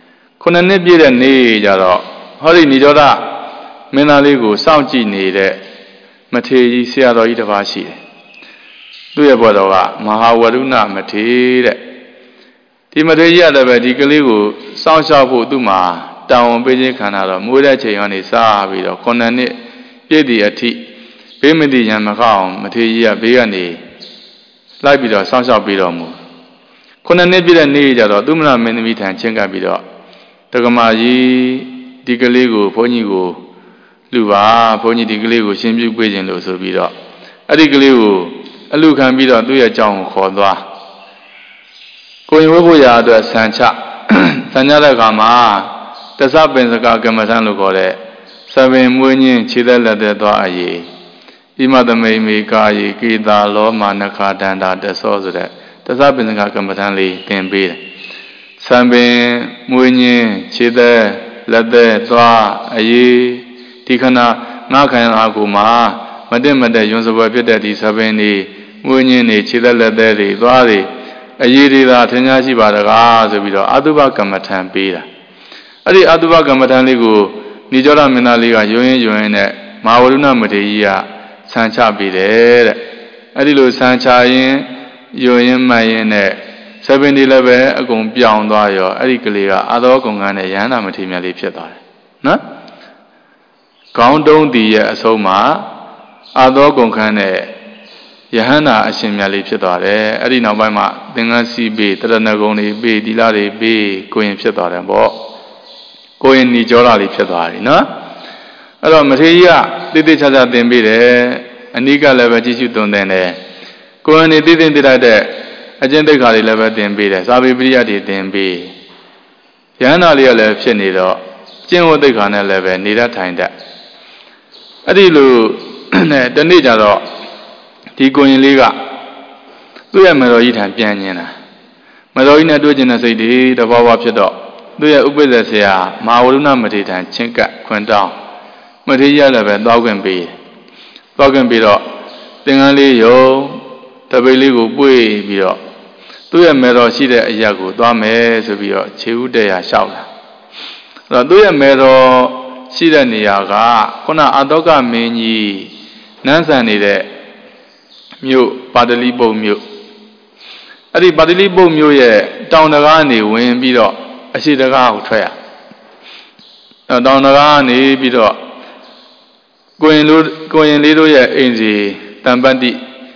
9နှစ်ပြည့်တဲ့နေ့ကြတော့ဟောဒီနေကျောရမင်းသားလေးကိုစောင့်ကြည့်နေတဲ့မထေရကြီးဆရာတော်ကြီးတစ်ပါးရှိတယ်သူ့ရဲ့ဘွားတော်ကမဟာဝရုဏမထေရတဲ့ဒီမထေရကြီးကလည်းပဲဒီကလေးကိုစောင့်ရှောက်ဖို့သူ့မှာတောင်းဝန်ပေးခြင်းခံရတော့မွေးတဲ့ချိန်ကနေစပြီးတော့9နှစ်ပြည့်သည့်အထိဘေးမတိရန်မခအောင်မထေရကြီးကဘေးကနေလိုက်ပြီးတော့စောင့်ရှောက်ပြီးတော်မူ9နှစ်ပြည့်တဲ့နေ့ကျတော့သူမနာမင်းသမီးထံချင်းကပ်ပြီးတော့တက္ကမကြီးဒီကလေးကိုဘုန်းကြီးကိုလူပါဘုန်းကြီးဒီကလေးကိုရှင်းပြပေးခြင်းလို့ဆိုပြီးတော့အဲ့ဒီကလေးကိုအလူခံပြီးတော့သူ့ရဲ့အကြောင်းကိုခေါ်သွားကိုရင်ဝိဖို့ရာအတွက်ဆံချတဲ့အခါမှာတသပင်စကကမ္မထံလို့ခေါ်တဲ့သပင်မွေးခြင်းခြေသက်လက်သက်သွားအရေးဣမသမိမေကာယေကေတာလောမာနခဒန္တာတဆောဆိုတဲ့တသပင်စကကမ္မထံလေးသင်ပေးတယ်သံပင်မွေးခြင်းခြေသက်လက်သက်သွားအရေးဒီခဏငါခံအားကိုမှာမတက်မတက်ယွန်စပွဲဖြစ်တဲ့ဒီသပင်တွေမွေးခြင်းတွေခြေသက်လက်သက်တွေသွားတွေအရေးတွေသာထင်ရှားရှိပါတကားဆိုပြီးတော့အတုပကမ္မထံပေးတာအဲ့ဒီအတုပကမ္မထံလေးကိုနေကျောရမင်းသားလေးကယွန်းရင်နဲ့မဟာဝရုဏမထေရကြီးကဆံချပေးတယ်တဲ့အဲ့ဒီလိုဆံချရင်ယွန်းရင်မှန်ရင်နဲ့သပင်တွေလည်းပဲအကုန်ပြောင်းသွားရောအဲ့ဒီကလေးကအသောကုန်ကန်းနဲ့ရဟန္တာမထေရမြတ်လေးဖြစ်သွားတယ်နော်ကောင်းတုံးတီရဲ့အဆုံးမှာအသောကုန်ခန်းနဲ့ယဟန္တာအရှင်မြတ်လေးဖြစ်သွားတယ်အဲ့ဒီနောက်ပိုင်းမှာသင်္ကန်းစီပေးတရဏဂုံတွေပေးသီလတွေပေးကိုရင်ဖြစ်သွားတယ်ပေါ့ကိုရင်ညီကျောလာလေးဖြစ်သွားပြီနော်အဲ့တော့မထေရကြီးကတိတိကျကျသင်ပေးတယ်အနိကလည်းပဲကြည့်ရှုသွန်သင်တယ်ကိုရင်နေသိသိသိတတ်တဲ့အကျင့်သိက္ခာတွေလည်းပဲသင်ပေးတယ်စာပေပရိယတ်တွေသင်ပေးယဟန္တာလေးကလည်းဖြစ်နေတော့ကျင့်ဝတ်သိက္ခာနဲ့လည်းပဲနေတတ်ထိုင်တတ်အဲ့ဒီလိုနဲ့တနေ့ကျတော့ဒီကိုရင်လေးကသူ့ရဲ့မေတော်ကြီးထံပြန်ညင်တာမေတော်ကြီးနဲ့တွေ့ကျင်တဲ့စိတ်တွေတဘာဝဖြစ်တော့သူ့ရဲ့ဥပ္ပဇ္ဇဆရာမဟာဝရုဏမထေရထံချင်းကပ်ခွင်တောင်းမထေရလည်းပဲတောက်ခွင့်ပေးတောက်ခွင့်ပြီးတော့သင်္ကန်းလေးယုံတပိတ်လေးကိုပွေပြီးတော့သူ့ရဲ့မေတော်ရှိတဲ့အရာကိုသွားမယ်ဆိုပြီးတော့ခြေဥတရာလျှောက်လာသူရဲ့မေတော်ရှိတဲ့နေရာကခုနအာတောကမင်းကြီးနန်းဆန်နေတဲ့မြို့ပါတလိပုတ်မြို့အဲ့ဒီပါတလိပုတ်မြို့ရဲ့တောင်တကားနေဝင်ပြီးတော့အရှိတကားကိုထွက်ရတောင်တကားနေပြီးတော့ကိုရင်လေးတို့ရဲ့အိမ်စီတံပတ္တိ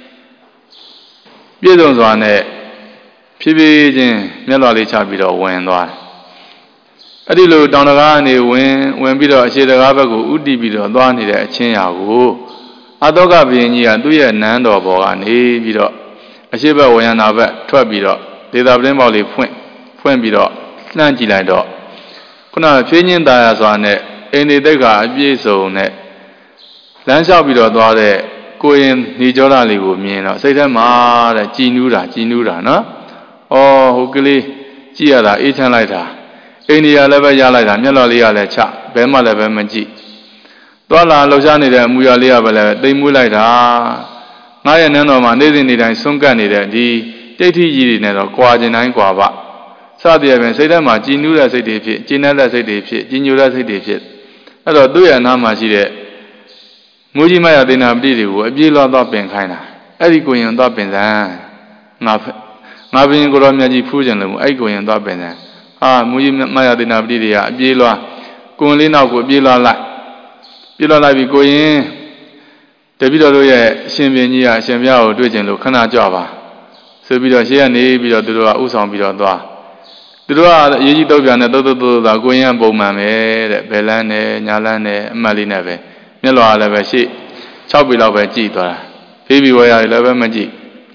ပြည့်စုံစွာနဲ့ဖြည်းဖြည်းချင်းမျက်လွှာလေးချပြီးတော့ဝင်သွားတယ်အဲ့ဒီလိုတောင်တကားကနေဝင်ပြီးတော့အရှိတကားဘက်ကိုဥတီပြီးတော့သွားနေတဲ့အချင်းရာကိုအာတောကဘုရင်ကြီးကသူ့ရဲ့နန်းတော်ဘော်ကနေပြီးတော့အရှိဘက်ဝရဏဘက်ထွက်ပြီးတော့ဒေသပရင်းပေါက်လေးဖွင့်ပြီးတော့လှမ်းကြည့်လိုက်တော့ခုနဖြင်းချင်းตาရစွာနဲ့အိန္ဒိတိတ်ကအပြည့်စုံနဲ့လမ်းလျှောက်ပြီးတော့သွားတဲ့ကိုရင်နေကြောလာလေးကိုမြင်တော့စိတ်ထဲမှာတဲ့ကြည်နူးတာနော်။အော်ဟိုကလေးကြည့်ရတာအေးချမ်းလိုက်တာအိန္ဒိယလည်းပဲရလိုက်တာမျက်လွှာလေးကလည်းချဘဲမှလည်းပဲမကြည့်။သွားလာလှုပ်ရှားနေတဲ့အမူအရာလေးကပဲလည်းတိမ်မွေးလိုက်တာ။ငါရဲ့နန်းတော်မှာနေ့စဉ်နေ့တိုင်းဆွန့်ကပ်နေတဲ့ဒီတိတ်ထိကြီးတွေနဲ့တော့ကြွာကျင်တိုင်းကြွာပါ။စသည်အပြင်စိတ်ထဲမှာကြည်နူးတဲ့စိတ်တွေဖြစ်ကျဉ်းတဲ့စိတ်တွေဖြစ်ကြီးညိုတဲ့စိတ်တွေဖြစ်အဲ့တော့သူ့ရဲ့အနားမှာရှိတဲ့မူကြီးမယသေနာပတိတွေကိုအပြေးလွှားတော့ပင်ခိုင်းတာအဲ့ဒီကိုရင်တော့ပင်စံငါဘင်းကိုရောမြတ်ကြီးဖူးကြတယ်လို့အဲ့ကိုရင်တော့ပင်စံမူကြီးမယသေနာပတိတွေကအပြေးလွှားကိုရင်လေးနောက်ကိုအပြေးလွှားလိုက်ပြီးကိုရင်တပည့်တော်တို့ရဲ့အရှင်ဘုရင်ကြီးကအရှင်ဘုရားကိုတွေ့ကြလို့ခဏကြွပါဆိုပြီးတော့ရှေ့ကနေပြီးတော့သူတို့ကဥဆောင်ပြီးတော့သွားသူတို့ကအရေးကြီးတော့ပြန်တဲ့တိုးသာကိုရင်ပုံမှန်ပဲတဲ့ဘယ်လန်းနဲ့ညာလန်းနဲ့အမှတ်လေးနဲ့ပဲမျက်လွှာလည်းပဲရှေ့6ပေလောက်ပဲကြည့်သွားတာဖေးပြီးဝဲရတယ်လည်းပဲမကြည့်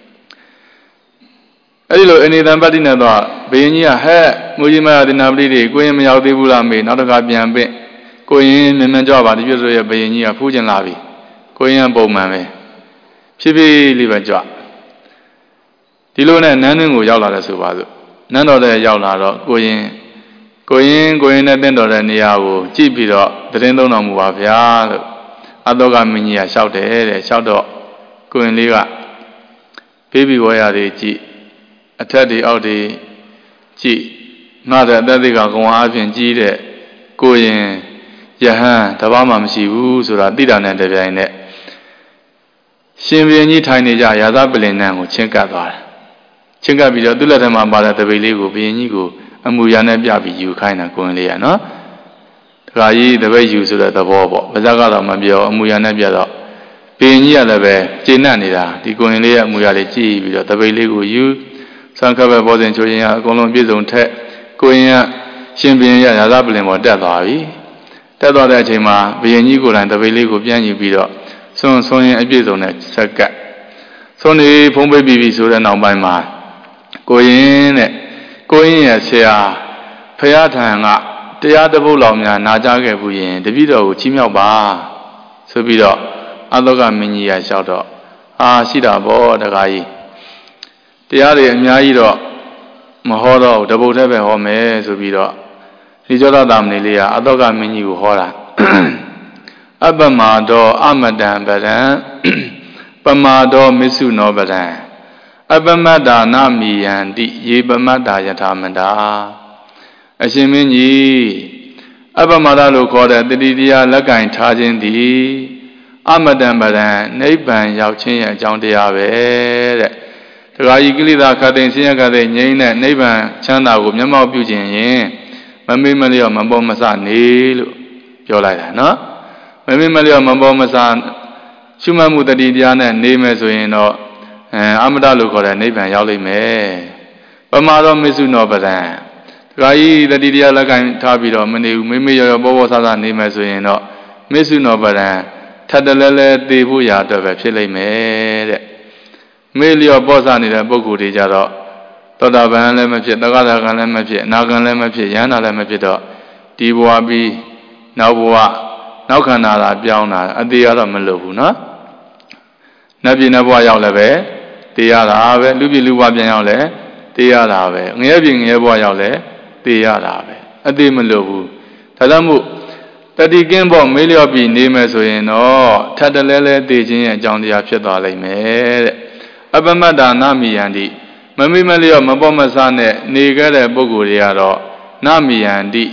အဲ့ဒီလိုအနေတန်ပတ္တိနဲ့တော့ဘုရင်ကြီးကဟဲ့မူကြီးမယသေနာပတိတွေကိုရင်မရောက်သေးဘူးလားမေနောက်တစ်ခါပြန်ပင့်ကိုရင်မြန်ကြွပါဒီပြည့်စုံရဲ့ဘုရင်ကြီးကဖူးကျင်လာပြီကိုရင်ပုံမှန်ပဲဖြည်းဖြည်းလေးပဲကြွဒီလိုနဲ့နန်းတွင်းကိုရောက်လာတယ်ဆိုပါစို့နန်းတော်ထဲရောက်လာတော့ကိုရင်နဲ့တင့်တော်တဲ့နေရာကိုကြည့်ပြီးတော့သတင်းသုံးတော်မူပါဗျာလို့အာတောကမင်းကြီးကလျှောက်တယ်တဲ့လျှောက်တော့ကိုရင်လေးကဘေးဘီဝဲရတွေကြည့်အထက်တွေအောက်တွေကြည့်ငါတဲ့အသက်တွေကကဝါအပြင်ကြီးတဲ့ကိုရင်ယဟန်တဘာမှမရှိဘူးဆိုတာသိတာနဲ့တပြိုင်နက်ရှင်ဘုရင်ကြီးထိုင်နေကြရာဇပလင်နန်းကိုချင်းကပ်သွားတယ်ချင်းကပ်ပြီးတော့သူ့လက်ထက်မှာပါတဲ့တပိတ်လေးကိုဘုရင်ကြီးကိုအမူအရာနဲ့ပြပြီးယူခိုင်းတာကိုရင်လေးကနော်တခါကြီးတပိတ်ယူဆိုတဲ့သဘောပေါ့ဗဇက်ကတော့မပြောအမူအရာနဲ့ပြတော့ဘုရင်ကြီးကလည်းပဲကျေနပ်နေတာဒီကိုရင်လေးရဲ့အမူအရာလေးကြည့်ပြီးတော့တပိတ်လေးကိုယူဆံခက်ပဲပေါ်စဉ်ချိုးရင်အကုန်လုံးပြည့်စုံထက်ကိုရင်ကရှင်ဘုရင်ရရာဇပလင်ပေါ်တက်သွားပြီတက်သွားတဲ့အချိန်မှာဘုရင်ကြီးကိုယ်တိုင်တပိတ်လေးကိုပြန်ယူပြီးတော့ဆွန်းရင်အပြည့်စုံနဲ့ဆက်ကပ်ဆွန်းနေဖုံးပိတ်ပြီးဆိုတဲ့နောက်ပိုင်းမှာကိုရင်ရဲ့ဆရာဖရာထံကတရားတစ်ပုဒ်လောက်များနာကြားခဲ့ဘူးရင်တပည့်တော်ကိုချီးမြှောက်ပါဆိုပြီးတော့အာတောကမင်းကြီးကလျှောက်တော့ရှိတာပေါ့တခါကြီးတရားတွေအများကြီးတော့မဟောတော့တပုဒ်တည်းပဲဟောမယ်ဆိုပြီးတော့ဒီကြောတာမဏေလေးကအာတောကမင်းကြီးကိုဟောတာအပမတောအမတံပရံပမာတောမစ္ဆုနောပရံအပမတ္တာနာမိယံတိယေပမတ္တာယထာမန္တာအရှင်မင်းကြီးအပမတ္တလို့ခေါ်တဲ့တတိတရားလက်ကင်ထားခြင်းသည်အမတံပရံနိဗ္ဗာန်ရောက်ခြင်းရဲ့အကြောင်းတရားပဲတဲ့တခါကြီးကိလေသာခတ်သိမ်းဆင်းရဲခတ်သိမ်းငြိမ်းတဲ့နိဗ္ဗာန်ချမ်းသာကိုမျက်မှောက်ပြုခြင်းရင်မမေ့မလျော့မပေါ်မဆနေလို့ပြောလိုက်တာနော်မမေ့မလျော့မပေါ်မဆရှုမှတ်မှုတတိတရားနဲ့နေမယ်ဆိုရင်တော့အမတလို့ခေါ်တဲ့နိဗ္ဗာန်ရောက်လိမ့်မယ်ပမာတော့မစ္ဆုနောပဒံတခါကြီးတတိတရားလက်ကင်ထားပြီးတော့မနေဘူးမေ့မေ့ရောပေါ်ပေါ်ဆဆနေမယ်ဆိုရင်တော့မစ္ဆုနောပဒံထပ်တလဲလဲသေဖို့ရာအတွက်ပဲဖြစ်လိမ့်မယ်တဲ့မေ့လျော့ပေါ်ဆနေတဲ့ပုဂ္ဂိုလ်တွေကြတော့သောတာပန်လည်းမဖြစ်သဂ္ဂတာကံလည်းမဖြစ်အနာကံလည်းမဖြစ်ယန္တာလည်းမဖြစ်တော့ဒီဘဝပြီးနောက်ဘဝနောက်ခန္ဓာလာပြောင်းတာအသေးရတော့မလို့ဘူးနော်နတ်ပြည်နတ်ဘဝရောက်လည်းပဲတေးရတာပဲလူပြည်လူဘဝပြန်ရောက်လည်းတေးရတာပဲငရဲပြည်ငရဲဘဝရောက်လည်းတေးရတာပဲအသေးမလို့ဘူးဒါကြောင့်မို့တတိကင်းဖို့မေးလျော့ပြီးနေမယ်ဆိုရင်တော့ထပ်တလဲလဲတေးခြင်းရဲ့အကြောင်းတရားဖြစ်သွားလိမ့်မယ်တဲ့အပမတ္တာနာမိယံတိမမေ့မလျော့မပေါ်မဆနဲ့နေခဲ့တဲ့ပုဂ္ဂိုလ်တွေကတော့နာမိယံတိ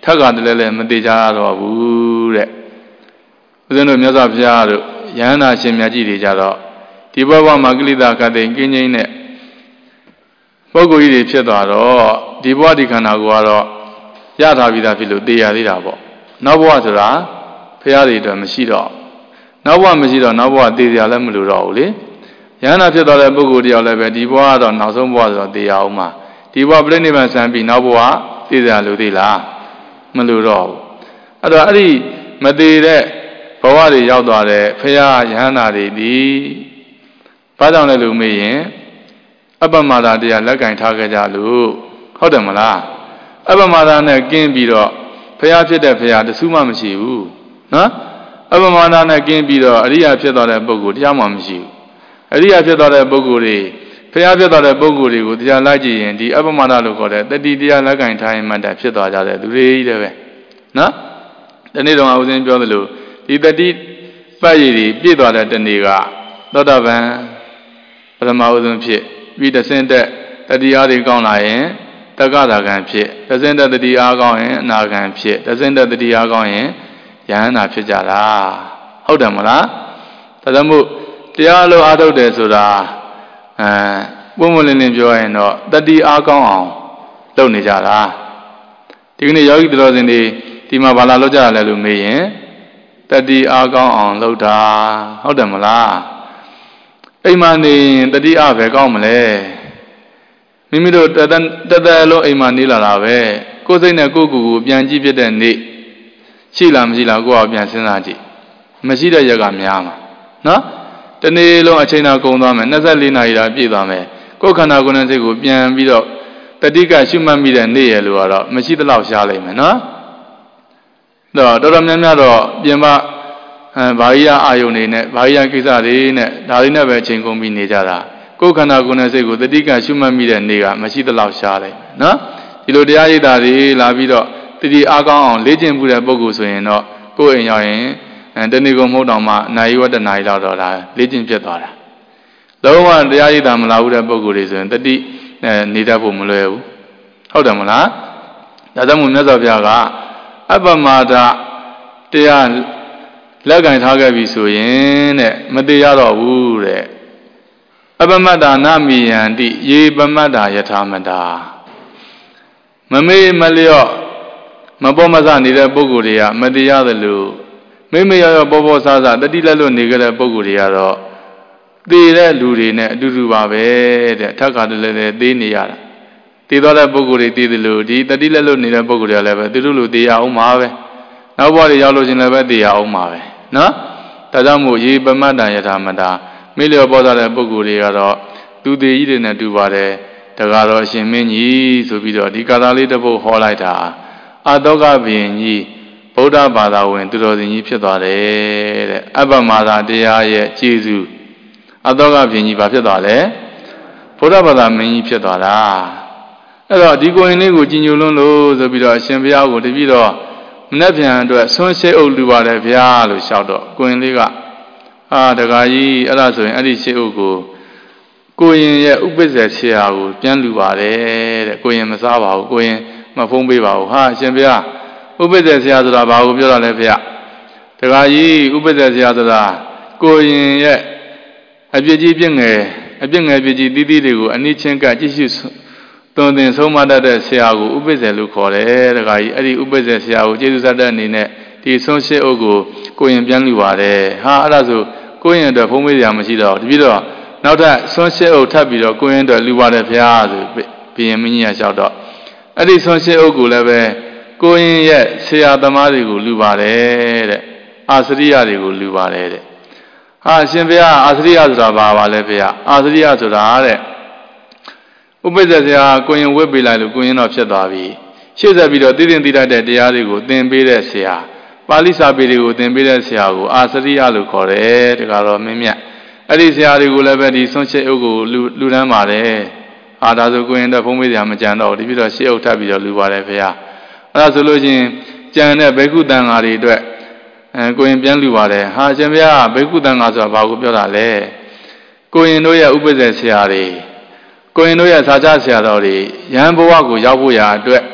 ထက်ကတည်းလည်းမသေးကြတော့ဘူးတဲ့ဦးဇင်းတို့မြတ်စွာဘုရားတို့ယဟန္တာရှင်မြတ်ကြီးတွေကြတော့ဒီဘဝမှာကိလေသာကတိန်ကင်းငြိမ်းတဲ့ပုဂ္ဂိုလ်ကြီးတွေဖြစ်သွားတော့ဒီဘဝဒီခန္ဓာကိုကတော့ရထားပြီးသားဖြစ်လို့သိရသေးတာပေါ့နောက်ဘဝဆိုတာဘုရားတွေအတွက်မရှိတော့နောက်ဘဝမရှိတော့နောက်ဘဝသိရလည်းမလိုတော့ဘူးလေယဟန္တာဖြစ်သွားတဲ့ပုဂ္ဂိုလ်တယောက်လည်းပဲဒီဘဝကတော့နောက်ဆုံးဘဝဆိုတော့သိရအောင်မှာဒီဘဝပြိဋိဘံဆံပြီးနောက်ဘဝသိရလို့သိလားမလိုတော့ဘူးအဲ့တော့အဲ့ဒီမသေးတဲ့ဘဝတွေရောက်သွားတဲ့ဘုရားယဟန္တာတွေဒီဘာကြောင့်လဲလို့မေးရင်အပ္ပမဒတရားလက်ကင်ထားကြကြလို့ဟုတ်တယ်မလားအပ္ပမဒနဲ့ကင်းပြီးတော့ဘုရားဖြစ်တဲ့ဘုရားတဆူးမှမရှိဘူးနော်အပ္ပမဒနဲ့ကင်းပြီးတော့အရိယာဖြစ်သွားတဲ့ပုဂ္ဂိုလ်တရားမှမရှိဘူးအရိယာဖြစ်သွားတဲ့ပုဂ္ဂိုလ်တွေဘုရားဖြစ်သွားတဲ့ပုဂ္ဂိုလ်တွေကိုတရားလိုက်ကြည့်ရင်ဒီအပ္ပမဒလို့ခေါ်တဲ့တတိတရားလက်ကင်ထားရင်မှတည်းဖြစ်သွားကြတဲ့သူတွေကြီးတယ်ပဲနော်ဒီနေ့တော့ဦးဇင်းပြောသလိုဒီတတိပတ်ရည်တွေပြည့်သွားတဲ့တနေ့ကသောတာပန်ပထမဦးဆုံးဖြစ်ပြီးတဆင့်တက်တတိအားတွေကောင်းလာရင်တက္ကတာကံဖြစ်တဆင့်တက်တတိအားကောင်းရင်အနာကံဖြစ်တဆင့်တက်တတိအားကောင်းရင်ယဟန္တာဖြစ်ကြတာဟုတ်တယ်မလားဒါကြောင့်မို့တရားလုံးအားထုတ်တယ်ဆိုတာပုံမလင်းလင်းပြောရင်တော့တတိအားကောင်းအောင်လုပ်နေကြတာဒီကနေ့ယောဂီတော်စင်တွေဒီမှာဘာလာလုပ်ကြရလဲလို့မေးရင်တတိအားကောင်းအောင်လုပ်တာဟုတ်တယ်မလားအိမ်မှာနေရင်တတိအားပဲကောင်းမလဲမိမိတို့တသက်လုံးအိမ်မှာနေလာတာပဲကိုယ်စိတ်နဲ့ကိုယ်ကိုယ်ပြန်ကြည့်ဖြစ်တဲ့နေ့ရှိလားမရှိလားကိုယ်ကပြန်စဉ်းစားကြည့်မရှိတဲ့ရက်ကများမှာနော်တနေ့လုံးအချိန်သာကုန်သွားမယ်24နာရီသာပြည့်သွားမယ်ကိုယ်ခန္ဓာကိုယ်နဲ့စိတ်ကိုပြန်ပြီးတော့တတိကရှုမှတ်မိတဲ့နေ့ရလို့ကတော့မရှိသလောက်ရှားလိမ့်မယ်နော်တော့တော်တော်များများတော့ပြင်ပဘာဟိယအာယုန်နေနဲ့ဘာဟိယကိစ္စတွေနဲ့ဒါတွေနဲ့ပဲအချိန်ကုန်ပြီးနေကြတာကိုယ်ခန္ဓာကိုယ်နဲ့စိတ်ကိုတတိကရှုမှတ်မိတဲ့နေ့ကမရှိသလောက်ရှားလိမ့်မယ်နော်ဒီလိုတရားရည်တာတွေလာပြီးတော့တတိအားကောင်းအောင်လေ့ကျင့်မှုတဲ့ပုဂ္ဂိုလ်ဆိုရင်တော့ကိုယ်အိမ်ရောက်ရင်တဏှိကုံမဟုတ်တော့မှနိုင်ဝတ္တနာရီလောက်တော့ဒါလေ့ကျင့်ဖြစ်သွားတာလုံးဝတရားရည်တာမလာဘူးတဲ့ပုဂ္ဂိုလ်တွေဆိုရင်တတိနေတတ်ဖို့မလွယ်ဘူးဟုတ်တယ်မလားဒါကြောင့်မို့မြတ်စွာဘုရားကအပ္ပမဒတရားလက်ကင်ထားခဲ့ပြီဆိုရင်တဲ့မသေးရတော့ဘူးတဲ့အပ္ပမတ္တနာမိယန္တိယေပမတ္တယထာမတာမမေ့မလျော့မပေါ်မဆနေတဲ့ပုဂ္ဂိုလ်တွေကမသေးရသလိုမိမရရောပေါ်ပေါ်ဆဆတတိလက်လွတ်နေကြတဲ့ပုဂ္ဂိုလ်တွေကတော့သေတဲ့လူတွေနဲ့အတူတူပါပဲတဲ့ထပ်ခါတည်းလည်းသေနေရတာသေသွားတဲ့ပုဂ္ဂိုလ်တွေသေတယ်လို့ဒီတတိလက်လွတ်နေတဲ့ပုဂ္ဂိုလ်တွေကလည်းပဲသူတို့လိုသေရအောင်ပါပဲနောက်ဘဝတွေရောက်လို့ချင်းလည်းပဲသေရအောင်ပါပဲနော်ဒါကြောင့်မို့ယေပမတ္တယထာမတာမိလျော်ပေါ်သားတဲ့ပုဂ္ဂိုလ်တွေကတော့သူသေးကြီးတွေနဲ့တူပါတယ်တကားတော့အရှင်မင်းကြီးဆိုပြီးတော့ဒီကာသာလေးတစ်ပုဒ်ဟောလိုက်တာအတောကဘုရင်ကြီးဗုဒ္ဓဘာသာဝင်သူတော်စင်ကြီးဖြစ်သွားတယ်တဲ့အပ္ပမဒတရားရဲ့ကျေးဇူးအတောကဘုရင်ကြီးဘာဖြစ်သွားလဲဗုဒ္ဓဘာသာမင်းကြီးဖြစ်သွားတာအဲ့တော့ဒီကိုရင်လေးကိုကြည်ညိုလွန်းလို့ဆိုပြီးတော့အရှင်ဘုရားကိုတပည့်တော်မနေ့ပြန်အတွက်ဆွန်းရှေးအုပ်လူပါတယ်ဗျာလို့လျှောက်တော့ကိုရင်လေးကတခါကြီးအဲ့ဒါဆိုရင်အဲ့ဒီရှေးအုပ်ကိုရင်ရဲ့ဥပ္ပဇ္ဇေဆရာကိုပြန်လူပါတယ်တဲ့ကိုရင်မစားပါဘူးကိုရင်မဖုံးပေးပါဘူးဟာအရှင်ဘုရားဥပ္ပဇ္ဇေဆရာဆိုတာဘာကိုပြောတာလဲဗျာတခါကြီးဥပ္ပဇ္ဇေဆရာဆိုတာကိုရင်ရဲ့အပြစ်ကြီးပြစ်ငယ်အပြစ်ငယ်ပြစ်ကြီးတီးတီးတွေကိုအနိချင်းကကြည့်ရှုသွန်သင်ဆုံးမတတ်တဲ့ဆရာကိုဥပ္ပဇ္ဇေလို့ခေါ်တယ်တခါကြီးအဲ့ဒီဥပ္ပဇ္ဇေဆရာကိုကျေးဇူးဆက်တဲ့အနေနဲ့ဒီဆုံးရှင်းအုပ်ကိုရင်ပြန်လူပါတယ်ဟာအဲ့ဒါဆိုကိုရင်အတွက်ဖုံးပေးရမရှိတော့တပြည့်တော့နောက်ထပ်ဆုံးရှင်းအုပ်ထပ်ပြီးတော့ကိုရင်အတွက်လူပါတယ်ဗျာဆိုဘုရင်မင်းကြီးကလျှောက်တော့အဲ့ဒီဆုံးရှင်းအုပ်ကိုလည်းပဲကိုရင်ရဲ့ဆရာသမားတွေကိုလူပါတယ်တဲ့အာစရိယတွေကိုလူပါတယ်တဲ့ဟာရှင်ဘုရားအာစရိယဆိုတာဘာပါလဲဘုရားအာစရိယဆိုတာတဲ့ဥပ္ပဇ္ဇဆရာကိုရင်ဝတ်ပေးလိုက်လို့ကိုရင်တော့ဖြစ်သွားပြီရှေ့ဆက်ပြီးတော့သိသိတတ်တဲ့တရားတွေကိုသင်ပေးတဲ့ဆရာပါဠိစာပေတွေကိုသင်ပေးတဲ့ဆရာကိုအာစရိယလို့ခေါ်တယ်တခါတော့မင်းမြတ်အဲ့ဒီဆရာတွေကိုလည်းပဲဒီဆုံးရှင်းအုပ်ကိုလူတန်းပါတယ်ဟာဒါဆိုကိုရင်တော့ဖုံးပေးစရာမကြံတော့ဒီပြီးတော့ရှေ့အုပ်ထပ်ပြီးတော့လူပါတယ်ဘုရားအဲ့ဒါဆိုလို့ချင်းကြံတဲ့ဘေကုတန်ဃာတွေအတွက်ကိုရင်ပြန်လူပါတယ်ဟာရှင်ဘုရားဘေကုတန်ဃာဆိုတာဘာကိုပြောတာလဲကိုရင်တို့ရဲ့ဥပ္ပဇ္ဇေဆရာတွေကိုရင်တို့ရဲ့စာချဆရာတော်တွေယဟန်ဘဝကိုရောက်ဖို့ရာအတွက်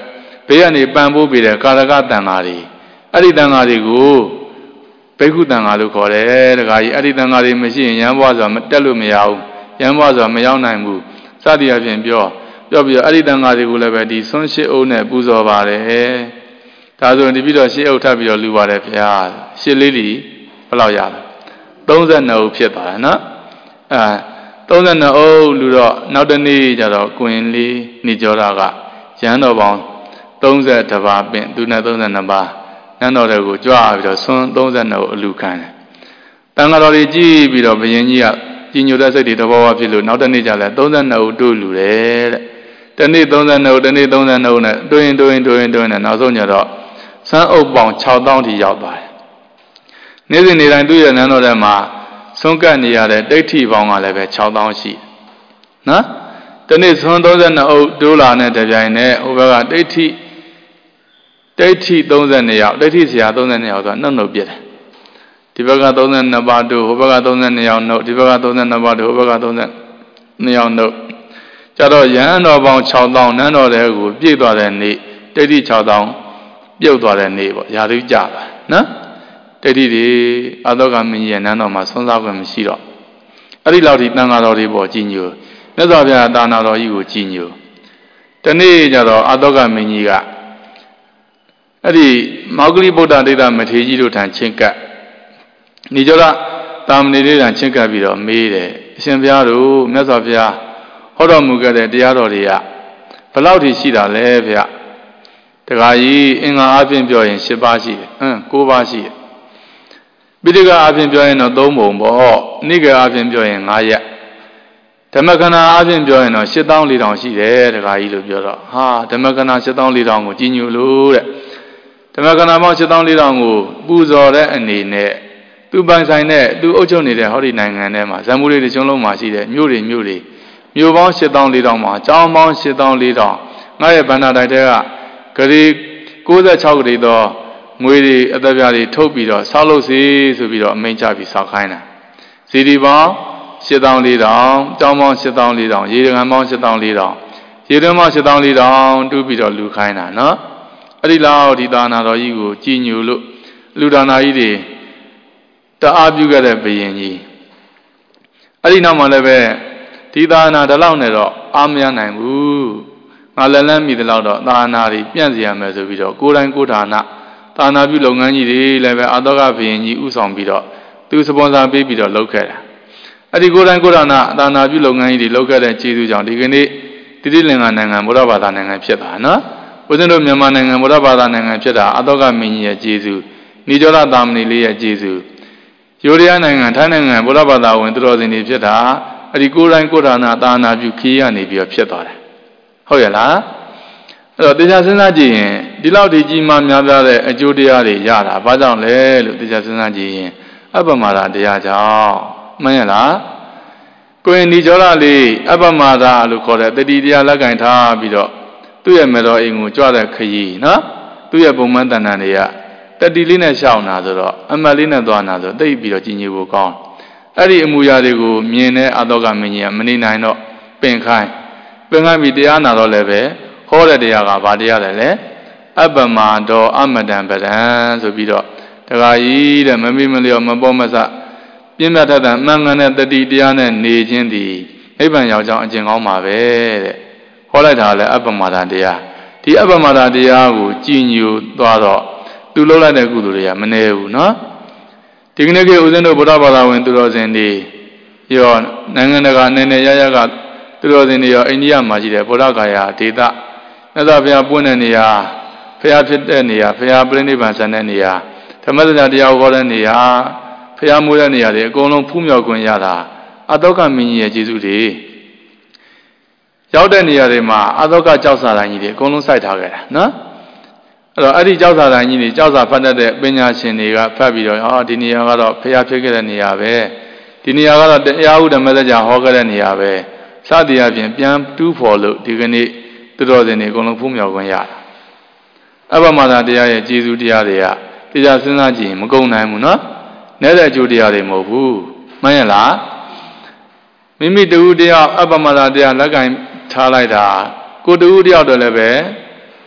ဘေးကနေပံ့ပိုးပေးတဲ့ကာရကတန်ဃာတွေအဲ့ဒီတန်ဃာတွေကိုဘိက္ခုတန်ဃာလို့ခေါ်တယ်တခါကြီးအဲ့ဒီတန်ဃာတွေမရှိရင်ရဟန်းဘဝဆိုတာတက်လို့မရဘူးရဟန်းဘဝဆိုတာမရောက်နိုင်ဘူးစသည်အပြင်ပြောပြီးတော့အဲ့ဒီတန်ဃာတွေကိုလည်းပဲဒီဆွန်းရှစ်အုပ်နဲ့ပူဇော်ပါတယ်ဒါဆိုရင်ဒီပြီးတော့ရှစ်အုပ်ထပ်ပြီးတော့လူပါတယ်ဗျာရှစ်လေးတွေဘယ်လောက်ရလဲ32အုပ်ဖြစ်သွားတယ်နော်32အုပ်လူတော့နောက်တနေ့ကျတော့ကွင်လေးနေကြောတာကရဟန်းတော်ပေါင်း32ပါးပင်သူနဲ့32ပါးနန်းတော်တွေကိုကြွားပြီးတော့ဆွန်း32အုပ်အလူခံတယ်တန်ဃာတော်တွေကြည့်ပြီးတော့ဘုရင်ကြီးကကြီးညိုတဲ့စိတ်တွေတဘောဘောဖြစ်လို့နောက်တနေ့ကျလဲ32အုပ်တို့လူတယ်တဲ့တနေ့32အုပ်တနေ့32အုပ်နဲ့တွင်နဲ့နောက်ဆုံးကျတော့စမ်းအုပ်ပေါင်း6000ထိရောက်သွားတယ်နေ့စဉ်နေ့တိုင်းသူ့ရဲ့နန်းတော်ထဲမှာဆုံးကပ်နေရတဲ့ဒိဋ္ဌိပေါင်းကလည်းပဲ6000ရှိနော်တနေ့ဆွန်း32အုပ်တိုးလာတဲ့တပြိုင်နဲ့ဟိုဘက်ကဒိဋ္ဌိ32ယောက်ဒိဋ္ဌိဆရာ32ယောက်ဆိုတာနှုတ်ပြတယ်ဒီဘက်က32ပါးတို့ဟိုဘက်က32ယောက်နှုတ်ဒီဘက်က32ပါးတို့ဟိုဘက်က32ယောက်နှုတ်ကြတော့ရဟန်းတော်ပေါင်း6000နန်းတော်ထဲကိုပြည့်သွားတဲ့နေ့ဒိဋ္ဌိ6000ပြုတ်သွားတဲ့နေ့ပေါ့ရာထူးကြပါနော်ဒိဋ္ဌိတွေအာသောကမင်းကြီးရဲ့နန်းတော်မှာဆွမ်းစားခွင့်မရှိတော့အဲ့ဒီလောက်ထိတန်ဃာတော်တွေပေါ်ကြီးညိုမြတ်စွာဘုရားတာနာတော်ကြီးကိုကြီးညိုတနေ့ကျတော့အာသောကမင်းကြီးကအဲ့ဒီမောဂလိဗုဒ္ဓဒိဋ္ဌမထေရကြီးတို့ထံချင်းကပ်နေကြတော့တာမဏေလေးထံချင်းကပ်ပြီးတော့မေးတယ်အရှင်ဘုရားတို့မြတ်စွာဘုရားဟောတော်မူခဲ့တဲ့တရားတော်တွေကဘယ်လောက်ထိရှိတာလဲဗျတခါကြီးအင်္ဂါအပြင်ပြောရင်10ပါးရှိတယ်9ပါးရှိတယ်ပိဋကအပြင်ပြောရင်တော့3ပုံပေါ့နိဂအပြင်ပြောရင်9ရက်ဓမ္မခဏအပြင်ပြောရင်တော့8400ရှိတယ်တခါကြီးလို့ပြောတော့ဟာဓမ္မခဏ8400ကိုကြီးညိုလို့တဲ့ဓမ္မခဏပေါင်း8400ကိုပူဇော်တဲ့အနေနဲ့သူပိုင်ဆိုင်တဲ့သူအုပ်ချုပ်နေတဲ့ဟောဒီနိုင်ငံထဲမှာဇံမူတွေတစ်ချုံလုံးမှာရှိတဲ့မြို့ပေါင်း8400မှာကျောင်းပေါင်း8400ငါရဲ့ဗန္ဒာတိုက်တဲ့ကဂရီ96ဂရီသောငွေတွေအသက်ပြားတွေထုတ်ပြီးတော့ဆောက်လုပ်စီဆိုပြီးတော့အမိန့်ချပြီးဆောက်ခိုင်းတာစီဒီပေါင်း8400ကျောင်းပေါင်း8400ရေတံပေါင်း8400ရေတံပေါင်း8400တူးပြီးတော့လူခိုင်းတာနော်အဲ့ဒီလောက်ဒီသာနာတော်ကြီးကိုကြည်ညိုလို့လူဒါနာကြီးတွေတအားပြုခဲ့တဲ့ဘုရင်ကြီးအဲ့ဒီနောက်မှလည်းပဲဒီသာနာတလောက်နဲ့တော့အားမရနိုင်ဘူးငါလည်းလန်းမိတဲ့လောက်တော့သာနာတွေပြန့်စီရမယ်ဆိုပြီးတော့ကိုယ်တိုင်ကိုယ်ဌာနသာနာပြုလုပ်ငန်းကြီးတွေလည်းပဲအာသောကဘုရင်ကြီးဥဆောင်ပြီးတော့သူစပွန်ဆာပေးပြီးတော့လုပ်ခဲ့တာအဲ့ဒီကိုယ်တိုင်ကိုယ်ဌာနသာနာပြုလုပ်ငန်းကြီးတွေလုပ်ခဲ့တဲ့ကျေးဇူးကြောင့်ဒီကနေ့တိတိလင်္ကာနိုင်ငံဗုဒ္ဓဘာသာနိုင်ငံဖြစ်တာနော်ဦးဇင်းတို့မြန်မာနိုင်ငံဗုဒ္ဓဘာသာနိုင်ငံဖြစ်တာအာသောကမင်းကြီးရဲ့ကျေးဇူးနိကြောလသာမဏေလေးရဲ့ကျေးဇူးယူရီးယားနိုင်ငံထိုင်းနိုင်ငံဗုဒ္ဓဘာသာဝင်သူတော်စင်တွေဖြစ်တာအဲ့ဒီကိုယ်တိုင်ကိုယ်ဌာနသာနာပြုခီးရနေပြီးတော့ဖြစ်သွားတယ်ဟုတ်ရဲ့လားအဲ့တော့တရားစဉ်းစားကြည့်ရင်ဒီလောက်ဒီကြီးမားများပြားတဲ့အကျိုးတရားတွေရတာဘာကြောင့်လဲလို့တရားစဉ်းစားကြည့်ရင်အပ္ပမာဒတရားကြောင့်မှန်ရဲ့လားကိုယ်နိကြောလလေးအပ္ပမာဒလို့ခေါ်တဲ့တတိတရားလက်ကင်ထားပြီးတော့သူ့ရဲ့မေတော်အိမ်ကိုကြွတဲ့ခရီးနော်သူ့ရဲ့ပုံမှန်တဏ္ဍာတွေကတတိလေးနဲ့ရှောင်းတာဆိုတော့အမတ်လေးနဲ့သွားတာဆိုသိပြီးတော့ကြီးညိုဖို့ကောင်းအဲ့ဒီအမူအရာတွေကိုမြင်တဲ့အသောကမင်းကြီးကမနေနိုင်တော့ပင်ခိုင်းပြီးတရားနာတော့လည်းပဲဟောတဲ့တရားကဘာတရားလဲလဲအပ္ပမဒောအမတံပဒံဆိုပြီးတော့တခါကြီးတဲ့မမိမလျော်မပေါ်မဆပြင်းပြထတဲ့မှန်ကန်တဲ့တတိတရားနဲ့နေခြင်းသည်နိဗ္ဗာန်ရောက်ကြောင်းအကျင့်ကောင်းပါပဲတဲ့ဟောလိုက်တာလည်းအပ္ပမဒတရားဒီအပ္ပမဒတရားကိုကြည်ညိုသွားတော့သူလှုပ်လိုက်တဲ့ကုသိုလ်တွေကမနေဘူးနော်ဒီကနေ့ကဦးဇင်းတို့ဗုဒ္ဓဘာသာဝင်သူတော်စင်တွေရောနိုင်ငံတကာအနေနဲ့ရရကသူတော်စင်တွေရောအိန္ဒိယမှာရှိတဲ့ဗုဒ္ဓဂါယာဒေသမြတ်စွာဘုရားပွင့်တဲ့နေရာဖျားဖြစ်တဲ့နေရာဖျားပြိဋိဘံဆန်တဲ့နေရာဓမ္မစကြာတရားဟောတဲ့နေရာဖျားမွေးတဲ့နေရာတွေအကုန်လုံးဖူးမြော်ခွင့်ရတာအတောကမင်းကြီးရဲ့ကျေးဇူးတွေရောက်တဲ့နေရာတွေမှာအသောကကြောက်စာတိုင်းကြီးတွေအကုန်လုံးစိုက်ထားခဲ့တာနော်အဲ့တော့အဲ့ဒီကြောက်စာတိုင်းကြီးတွေကြောက်စာဖတ်တတ်တဲ့ပညာရှင်တွေကဖတ်ပြီးတော့ဒီနေရာကတော့ဖျားဖြစ်ခဲ့တဲ့နေရာပဲဒီနေရာကတော့တရားဥဓမ္မစကြာဟောခဲ့တဲ့နေရာပဲစသည်အပြင်ပြန်တူးဖော်လို့ဒီကနေ့သူတော်စင်တွေအကုန်လုံးဖူးမြော်ခွင့်ရတာအပ္ပမဒါတရားရဲ့ကျေးဇူးတရားတွေကတရားစဉ်းစားကြည့်ရင်မကုန်နိုင်ဘူးနော်နဲ့တဲ့အကျိုးတရားတွေမဟုတ်ဘူးမှန်ရဲ့လားမိမိတူတယောက်အပ္ပမဒါတရားလက်ကင်ထားလိုက်တာကိုတူတယောက်တော့လည်းပဲ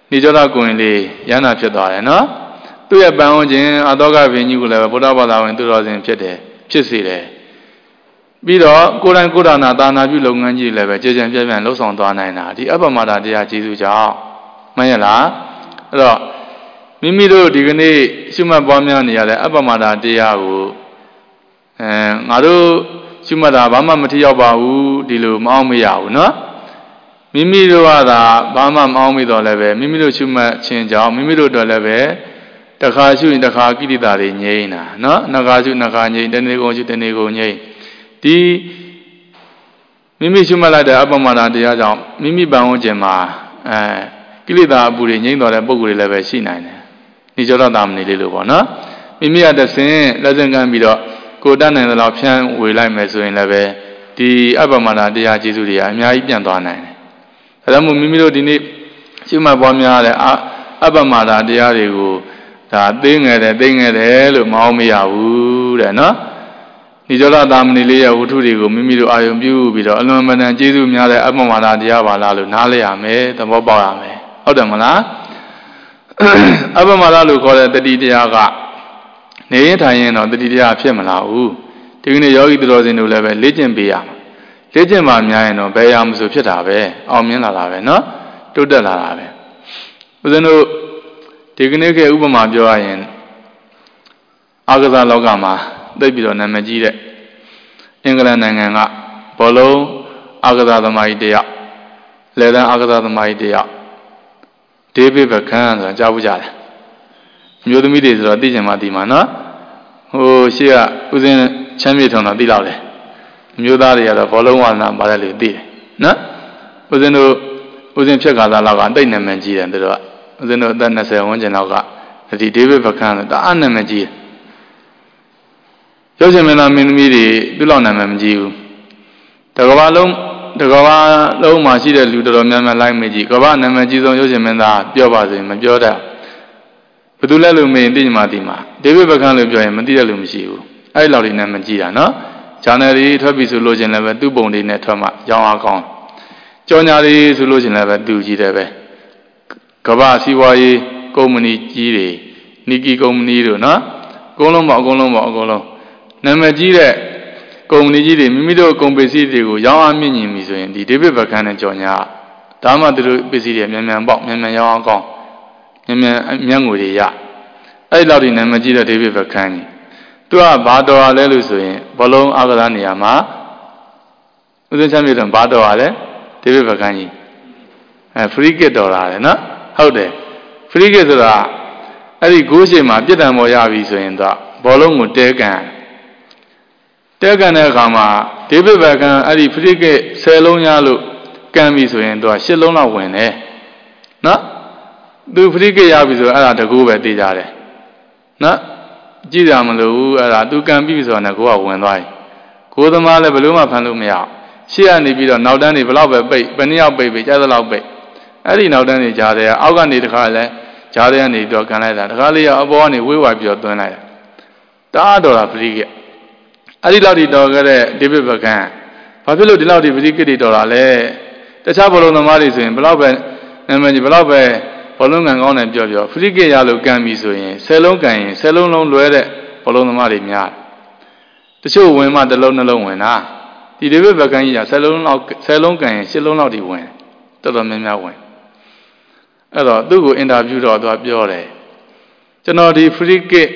နေကြတာကိုရင်လေးရဟန္တာဖြစ်သွားတယ်နော်သူ့ရဲ့ပန်ဝန်းကျင်အတောကပင်ကြီးကိုလည်းဗုဒ္ဓဘာသာဝင်သူတော်စင်ဖြစ်စေတယ်ပြီးတော့ကိုယ်တိုင်ကိုယ်တော်နာသာနာပြုလုပ်ငန်းကြီးလည်းပဲကြည်ကြံပြည့်ပြည့်လှုပ်ဆောင်သွားနိုင်တာဒီအပ္ပမဒတရားကျေးဇူးကြောင့်မှန်ရလားအဲ့တော့မိမိတို့ဒီကနေ့ရှုမှတ်ပွားများနေရတဲ့အပ္ပမဒတရားကိုငါတို့ရှုမှတ်တာဘာမှမထီရောက်ပါဘူးဒီလိုမအောင်မရဘူးနော်မိမိတို့ကသာဘာမှမအောင်မိတော့လည်းပဲမိမိတို့ရှုမှတ်ခြင်းကြောင့်မိမိတို့တော့လည်းပဲတခါရှုရင်တခါကိလေသာတွေငြိမ်းတာနော်နှခါရှုနှခါငြိမ်းတနေ့ကုန်ရှုတနေ့ကုန်ငြိမ်းဒီမိမိရှုမှတ်လိုက်တဲ့အပ္ပမဒတရားကြောင့်မိမိပန်ဝန်းကျင်မှာကိလေသာအပူတွေငြိမ်းသွားတဲ့ပုံကိုယ်တွေလည်းပဲရှိနိုင်တယ်ဒီကြောတော့တာမနေလေးလို့ပေါ့နော်မိမိကတဆင်လက်စင်ကမ်းပြီးတော့ကိုတတ်နိုင်သလောက်ဖြန်းဝေလိုက်မယ်ဆိုရင်လည်းပဲဒီအပ္ပမဒတရားကျေးဇူးတွေအများကြီးပြန်သွားနိုင်တယ်ဒါကြောင့်မို့မိမိတို့ဒီနေ့ရှုမှတ်ပွားများတဲ့အပ္ပမဒတရားတွေကိုဒါသိငယ်တယ်လို့မအောင်မရဘူးတဲ့နော်ဒီကြောတော့တာမနေလေးရဲ့ဝတ္ထုတွေကိုမိမိတို့အာယုံပြုပြီးတော့အလွန်မတန်ကျေးဇူးများတဲ့အပ္ပမဒတရားပါလားလို့နားလည်ရမယ်သဘောပေါက်ရမယ်ဟုတ်တယ်မလားအပ္ပမဒလို့ခေါ်တဲ့တတိတရားကနေရင်ထိုင်ရင်တော့တတိတရားဖြစ်မလာဘူးဒီကနေ့ယောဂီသူတော်စင်တို့လည်းပဲလေ့ကျင့်ပေးရမှာလေ့ကျင့်မှများရင်တော့ဘယ်ရမဆိုဖြစ်တာပဲအောင်မြင်လာတာပဲနော်တိုးတက်လာတာပဲဦးဇင်းတို့ဒီကနေ့ကဥပမာပြောရရင်အာကစားလောကမှာသိပြီးတော့နာမည်ကြီးတဲ့အင်္ဂလန်နိုင်ငံကဘောလုံးအာကစားသမားကြီးတယောက်လေတန်းအာကစားသမားကြီးတယောက်ဒေးဗစ်ဘခန်ဆိုတာကြားဘူးကြတယ်မျိုးသမီးတွေဆိုတော့သိချင်မှသိမှာနော်ဟိုရှေ့ကဦးစင်းချမ်းမြေထုံတော့သိလောက်တယ်မျိုးသားတွေကတော့ဘောလုံးဝါနာပါတယ်လို့သိတယ်နော်ဦးစင်းဖြစ်ခါသားလောက်ကအတိတ်နာမည်ကြီးတယ်သူတို့ကဦးစင်းတို့အသက်20ဝန်းကျင်လောက်ကဒီဒေးဗစ်ဘခန်ဆိုတာအနာမည်ကြီးတယ်ရုပ်ရှင်မင်းသားမင်းသမီးတွေသူ့လောက်နာမည်မကြီးဘူးတကဘာလုံးမှာရှိတဲ့လူတော်တော်များများလိုက်မေးကြည့်ကဘာနာမည်ကြီးဆုံးရုပ်ရှင်မင်းသားပြောပါစေမပြောတတ်ဘယ်သူလဲလို့မေးရင်သိမှသိမှာဒေးဗစ်ဘခန်လို့ပြောရင်မသိတဲ့လူမရှိဘူးအဲ့ဒီလောက်လေးနာမည်ကြီးတာနော်ဂျာနယ်တွေထွက်ပြီဆိုလို့ချင်းလည်းပဲသူ့ပုံတွေနဲ့ထွက်မှရောင်းအားကောင်းကြော်ညာတွေဆိုလို့ချင်းလည်းပဲသူကြီးတယ်ပဲကဘာစီးပွားရေးကုမ္ပဏီကြီးတွေနီကီကုမ္ပဏီတို့နော်အကုန်လုံးနာမည်ကြီးတဲ့ကုမ္ပဏီကြီးတွေမိမိတို့ကုန်ပစ္စည်းတွေကိုရောင်းအားမြင့်ညင်ပြီဆိုရင်ဒီဒေးဗစ်ဘခန်နဲ့ကြော်ညာဒါမှသူတို့ပစ္စည်းတွေမြန်ပေါက်မြန်ရောင်းအောင်ကောင်းမြန်ငွေတွေရအဲ့လောက်ဒီနာမည်ကြီးတဲ့ဒေးဗစ်ဘခန်ကြီးသူကဘာတော်ရလဲလို့ဆိုရင်ဘလုံးအာကစားနေရာမှာဦးစင်းချမ်းမြေတော့ဘာတော်ရလဲဒေးဗစ်ဘခန်ကြီးဖရီကစ်တော်ရတယ်နော်ဟုတ်တယ်ဖရီကစ်ဆိုတာအဲ့ဒီဂိုးရှိမှာပြစ်ဒဏ်ပေါ်ရပြီဆိုရင်တော့ဘောလုံးကိုတဲကန်တဲ့အခါမှာဒေးဗစ်ဘခန်အဲ့ဒီဖရီကစ်10လုံးရလို့ကန်ပြီဆိုရင်သူက10လုံးလောက်ဝင်တယ်နော်သူဖရီကစ်ရပြီဆိုအဲ့ဒါတကူပဲသိကြတယ်နော်ကြည့်ကြမလို့အဲ့ဒါသူကန်ပြီဆိုတော့ကိုကဝင်သွားပြီကိုသမားလည်းဘယ်လို့မှဖမ်းလို့မရအောင်ရှေ့ကနေပြီးတော့နောက်တန်းတွေဘယ်လောက်ပဲပိတ်ဘယ်နှစ်ယောက်ပိတ်ကြားသလောက်ပိတ်အဲ့ဒီနောက်တန်းတွေကြားတယ်အောက်ကနေတခါလဲကြားတဲ့ကနေတော့ကန်လိုက်တာတခါလေးအပေါ်ကနေဝေးဝါပြီးတော့သွင်းလိုက်တာတအားတော်တာဖရီကစ်အဲ့ဒီလောက်ဒီတော်ခဲ့တဲ့ဒေးဗစ်ဘခန်ဘာဖြစ်လို့ဒီလောက်ဒီဖရီကစ်တွေတော်တာလဲတခြားဘောလုံးသမားတွေဆိုရင်ဘယ်လောက်ပဲနာမည်ကြီးဘယ်လောက်ပဲဘောလုံးကန်ကောင်းတယ်ပြောဖရီကစ်ရလို့ကန်ပြီဆိုရင်10လုံးကန်ရင်10လုံးလုံးလွဲတဲ့ဘောလုံးသမားတွေများတချို့ဝင်မှတစ်လုံးနှလုံးဝင်တာဒီဒေးဗစ်ဘခန်ကြီးက10လုံးကန်ရင်10လုံးလောက်ဒီဝင်တော်တော်များများဝင်အဲ့တော့သူ့ကိုအင်တာဗျူးတော့သူကပြောတယ်ကျွန်တော်ဒီဖရီကစ်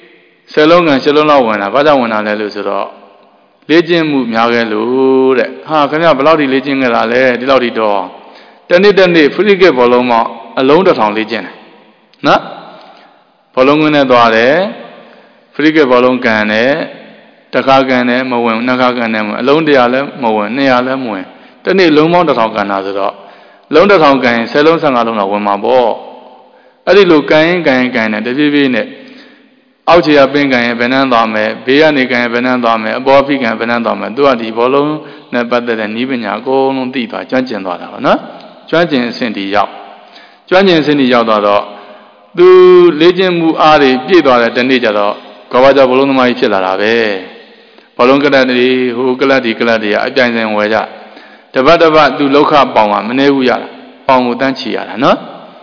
10လုံးကန်10လုံးလောက်ဝင်တာဘာကြောင့်ဝင်တာလဲလို့ဆိုတော့လေ့ကျင့်မှုများခဲ့လို့တဲ့ဟာခင်ဗျဘယ်လောက်ဒီလေ့ကျင့်ခဲ့တာလဲဒီလောက်ဒီတော့တနေ့ဖရီကစ်ဘောလုံးမောက်အလုံး1000လေ့ကျင့်တယ်နော်ဘောလုံးကွင်းနဲ့သွားတယ်ဖရီကစ်ဘောလုံးကန်တယ်တစ်ခါကန်တယ်မဝင်နှစ်ခါကန်တယ်မဝင်အလုံး100လည်းမဝင်200လည်းမဝင်တနေ့လုံးပေါင်း1000ကန်တာဆိုတော့လုံး1000ကန်ရင်10လုံး15လုံးတော့ဝင်မှာပေါ့အဲ့ဒီလိုကန်ရင်နဲ့တပြေးပြေးနဲ့အောက်ခြေကပင်ကန်ရင်ဘယ်နှန်းသွားမယ်ဘေးကနေကန်ရင်ဘယ်နှန်းသွားမယ်အပေါ်ဖိကန်ဘယ်နှန်းသွားမယ်သူကဒီဘောလုံးနဲ့ပတ်သက်တဲ့နည်းပညာအကုန်လုံးသိသွားကျွမ်းကျင်သွားတာပေါ့နော်ကျွမ်းကျင်အဆင့်ဒီရောက်သွားတော့သူလေ့ကျင့်မှုအားတွေပြည့်သွားတဲ့တနေ့ကျတော့ကဘာကြောင့်ဘောလုံးသမားကြီးဖြစ်လာတာပဲဘောလုံးကလပ်တွေဟိုကလပ်တွေကအပြိုင်ဆိုင်ဝယ်ကြတပတ်သူလောက်ခပေါင်ကမနေဘူးရတာပေါင်ကိုတန်းချီရတာနော်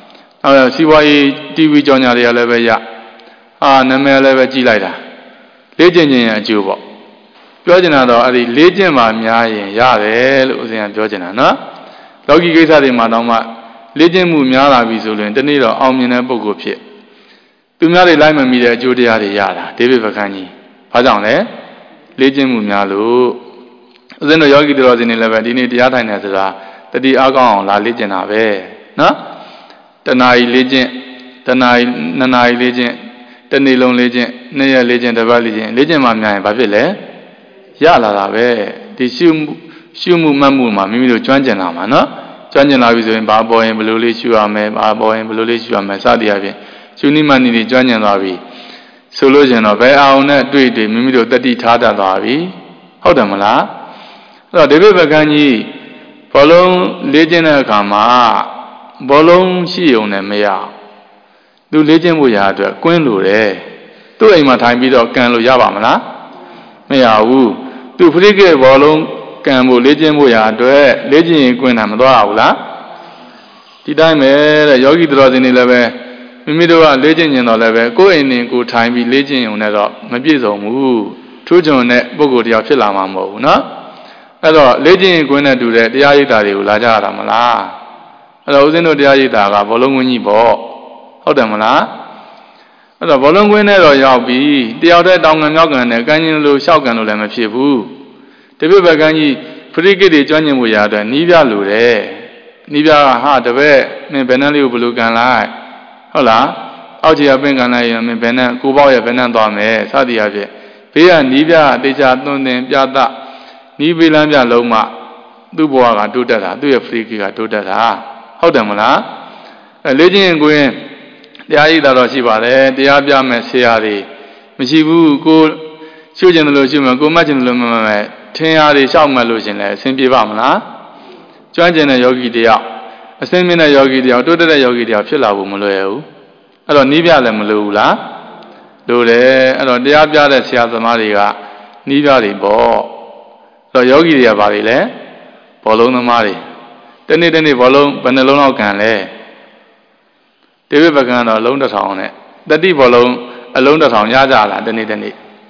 စီးပွားရေး TV ကြောင်ညာတွေကလည်းပဲရနာမည်လည်းပဲကြီးလိုက်တာလေ့ကျင့်ခြင်းရဲ့အကျိုးပေါ့ပြောချင်တာတော့အဲ့ဒီလေ့ကျင့်မှများရင်ရတယ်လို့ဦးဇင်းကပြောချင်တာနော်လောကီကိစ္စတွေမှာတော့မှလေ့ကျင့်မှုများလာပြီဆိုရင်တနေ့တော့အောင်မြင်တဲ့ပုဂ္ဂိုလ်ဖြစ်သူများတွေလိုက်မမီတဲ့အကျိုးတရားတွေရတာဒေဝိပခန်းကြီးဘာကြောင့်လဲလေ့ကျင့်မှုများလို့ဦးဇင်းတို့ယောဂီတော်စင်တွေလည်းပဲဒီနေ့တရားထိုင်နေဆိုတာတတိအားကောင်းအောင်လာလေ့ကျင့်တာပဲနော်တဏှာကြီးလေ့ကျင့်တဏှာကြီးနှစ်နာရီလေ့ကျင့်တနေ့လုံးလေ့ကျင့်နှစ်ရက်လေ့ကျင့်တစ်ပတ်လေ့ကျင့်မှများရင်ဘာဖြစ်လဲရလာတာပဲဒီရှုမှုမှတ်မှုမှာမိမိတို့ကျွမ်းကျင်လာမှာနော်ကျွမ်းကျင်လာပြီဆိုရင်ဘာပေါ်ရင်ဘယ်လိုလေးရှုရမယ်ဘာပေါ်ရင်ဘယ်လိုလေးရှုရမယ်စသည်အပြင်ရှုနိမဏိတွေကျွမ်းကျင်သွားပြီဆိုလို့ရှင်တော့ဘယ်အောင်နဲ့တွေ့မိမိတို့တတိထားတတ်သွားပြီဟုတ်တယ်မလားအဲ့တော့ဒေဝိပခန်းကြီးဘောလုံးလေ့ကျင့်တဲ့အခါမှာဘောလုံးရှိုံနဲ့မရသူလေ့ကျင့်ဖို့ရာအတွက်ကွင်းလိုတယ်သူ့အိမ်မှာထိုင်ပြီးတော့ကန်လို့ရပါမလားမရဘူးသူဖရိကေဘောလုံးကန်ဖို့လေ့ကျင့်ဖို့ရာအတွက်လေ့ကျင့်ရင်ကွင်းတာမသွားဘူးလားဒီတိုင်းပဲတဲ့ယောဂီတော်စင်တွေလည်းပဲမိမိတို့ကလေ့ကျင့်ကျင်တော့လည်းပဲကိုယ်အိမ်နဲ့ကိုယ်ထိုင်ပြီးလေ့ကျင့်ုံနဲ့တော့မပြည့်စုံဘူးထူးချွန်တဲ့ပုဂ္ဂိုလ်တရားဖြစ်လာမှာမဟုတ်ဘူးနော်အဲ့တော့လေ့ကျင့်ရင်ကွင်းနဲ့တူတဲ့တရားရိပ်တာတွေကိုလာကြရတာမလားအဲ့တော့ဦးဇင်းတို့တရားရိပ်တာကဘောလုံးကွင်းကြီးပေါ့ဟုတ်တယ်မလားအဲ့တော့ဘောလုံးကွင်းနဲ့တော့ရောက်ပြီတယောက်တည်းတောင်ငံမြောက်ငံနဲ့ကန်းချင်းလိုရှောက်ကန်လို့လည်းမဖြစ်ဘူးတပိပကန်းကြီးဖရိကိတွေကျွမ်းကျင်မှုရတဲ့နီးပြလိုတယ်နီးပြကဟာတပည့်မင်းဘယ်နှလေးကိုဘယ်လိုကန်လိုက်ဟုတ်လားအောက်ခြေကပင်ကန်လိုက်ရင်မင်းဘယ်နှကိုပေါက်ရဲ့ဘယ်နှသွားမယ်စသည်အဖြစ်ဘေးကနီးပြတေချာသွန်သင်ပြသနီးပေးလမ်းပြလုံးမှသူ့ဘဝကတိုးတက်တာသူ့ရဲ့ဖရိကိကတိုးတက်တာဟုတ်တယ်မလားလေ့ကျင့်ကွင်းတရားရည်တော်ရှိပါတယ်တရားပြမယ်ဆရာတွေမရှိဘူးကိုရှုကျင်တယ်လို့ရှုမယ်ကိုမှတ်ကျင်တယ်လို့မှတ်မယ်ထင်ရာတွေရှောက်မှတ်လို့ရှင်လဲအဆင်ပြေပါမလားကျွမ်းကျင်တဲ့ယောဂီတယောက်အဆင်မြင့်တဲ့ယောဂီတယောက်တိုးတက်တဲ့ယောဂီတယောက်ဖြစ်လာဖို့မလွယ်ဘူးအဲ့တော့နီးပြလည်းမလိုဘူးလားလိုတယ်အဲ့တော့တရားပြတဲ့ဆရာသမားတွေကနီးပြတွေပေါ့အဲ့တော့ယောဂီတွေကဘာတွေလဲဘောလုံးသမားတွေတနေ့ဘောလုံးဘယ်နှလုံးလောက်ကန်လဲဒေဝိပကံတော့အလုံးတစ်ထောင်နဲ့တတိဘောလုံးအလုံးတစ်ထောင်ရကြလားတနေ့ဟမ်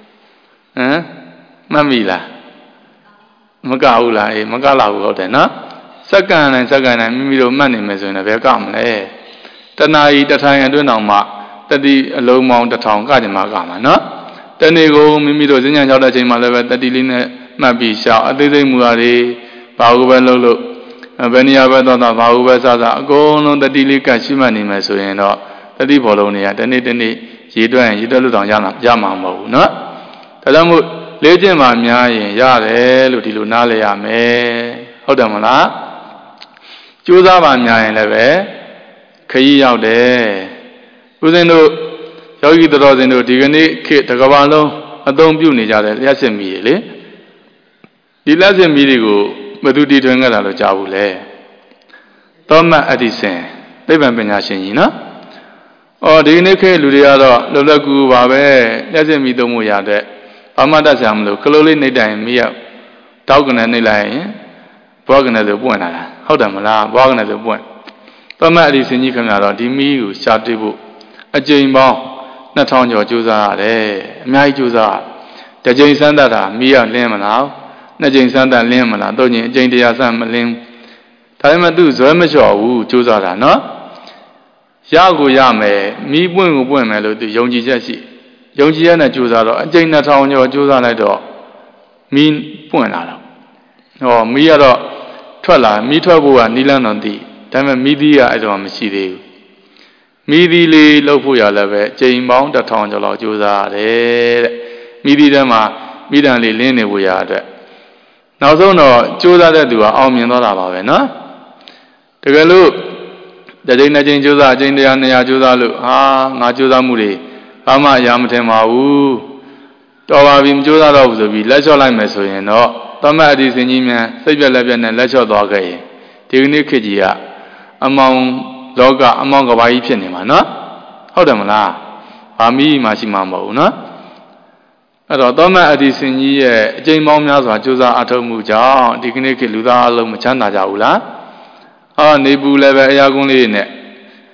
မှတ်မိလားမကဘူးလားအေးမကလာဘူးဟုတ်တယ်နော်စက္ကန့်တိုင်းမိမိတို့မှတ်နေမယ်ဆိုရင်လည်းဘယ်ကမလဲတဏှာကြီးတစ်ထိုင်အတွင်းအောင်မှတတိအလုံးပေါင်းတစ်ထောင်ကကြမှာကမှာနော်တနေ့ကိုမိမိတို့ဈဉ္ညာရောက်တဲ့ချိန်မှာလည်းပဲတတိလေးနဲ့မှတ်ပြီးရှောက်အသေးစိတ်မူရာတွေဘာလို့ပဲလုပ်လို့ဘယ်နေရာပဲသွားဘာလို့ပဲစအကုန်လုံးတတိလေးကရှိမှတ်နေမယ်ဆိုရင်တော့တတိဘောလုံးတွေကတနေ့ရေတွက်လို့တောင်ရမှာမဟုတ်ဘူးနော်ဒါကြောင့်မို့လေ့ကျင့်မှများရင်ရတယ်လို့ဒီလိုနားလည်ရမယ်ဟုတ်တယ်မလားကြိုးစားမှများရင်လည်းပဲခရီးရောက်တယ်ဦးဇင်းတို့ယောဂီတော်စင်တို့ဒီကနေ့ခေတ်တစ်ကမ္ဘာလုံးအသုံးပြုနေကြတဲ့လျှက်စစ်မီးတွေလေဒီလျှက်စစ်မီးတွေကိုဘယ်သူတည်ထွင်ခဲ့တာလို့ကြားဘူးလဲသောမတ်အဒီဆင်သိပ္ပံပညာရှင်ကြီးနော်ဒီနေ့ခေတ်လူတွေကတော့လွယ်လွယ်ကူပါပဲလျှက်စစ်မီးသုံးမှုရတဲ့ဘာမှတတ်ဆရာမလို့ခလုံးလေးနှိပ်တိုင်မီးရောက်တောက်ကနေနှိပ်လိုက်ရင်ဘွားကနေဆိုပွင့်လာတာဟုတ်တယ်မလားဘွားကနေဆိုပွင့်သောမတ်အဒီဆင်ကြီးခင်ဗျာတော့ဒီမီးကိုရှာတွေ့ဖို့အကြိမ်ပေါင်း2000ကျော်ကြိုးစားရတယ်အများကြီးကြိုးစားတစ်ကြိမ်စမ်းတတ်တာမီးရောက်လင်းမလားနှစ်ကြိမ်စမ်းတတ်လင်းမလားသုံးကြိမ်အကြိမ်100စမ်းမလင်းဒါပေမဲ့သူဇွဲမလျှော့ဘူးကြိုးစားတာနော်ရကိုရမယ်မီးပွင့်ကိုပွင့်မယ်လို့သူယုံကြည်ချက်ရှိယုံကြည်ရတဲ့ကြိုးစားတော့အကြိမ်2000ကျော်ကြိုးစားလိုက်တော့မီးပွင့်လာတော့မီးကတော့ထွက်လာမီးထွက်ဖို့ကနီးလန်းတော်တည်ဒါပေမဲ့မီးသီးကအဲ့တော့မရှိသေးဘူးမီးသီးလေးလှုပ်ဖို့ရလည်းပဲအကြိမ်ပေါင်း1000ကျော်လောက်ကြိုးစားရတယ်တဲ့မီးသီးထဲမှာမိတန်လေးလင်းနေဖို့ရအတွက်နောက်ဆုံးတော့ကြိုးစားတဲ့သူကအောင်မြင်သွားတာပါပဲနော်တကယ်လို့တစ်ကြိမ်နှစ်ကြိမ်ကြိုးစားအကြိမ်100 200ကြိုးစားလို့ငါကြိုးစားမှုတွေဘာမှအရာမထင်ပါဘူးတော်ပါပြီမကြိုးစားတော့ဘူးဆိုပြီးလက်လျှော့လိုက်မယ်ဆိုရင်တော့သမတ်အဒီစင်ကြီးမြန်စိတ်ပြက်လက်ပြက်နဲ့လက်လျှော့သွားခဲ့ရင်ဒီကနေ့ခေတ်ကြီးကအမောင်လောကအမောင်ကဘာကြီးဖြစ်နေမှာနော်ဟုတ်တယ်မလားဘာမီးမှရှိမှာမဟုတ်ဘူးနော်အဲ့တော့သောမတ်အဒီစင်ကြီးရဲ့အကျိန်ပေါင်းများစွာကြိုးစားအထောက်မှုကြောင့်ဒီကနေ့ခေတ်လူသားအလုံးမချမ်းသာကြဘူးလားနေဘူးလည်းပဲအရာကုန်းလေးနဲ့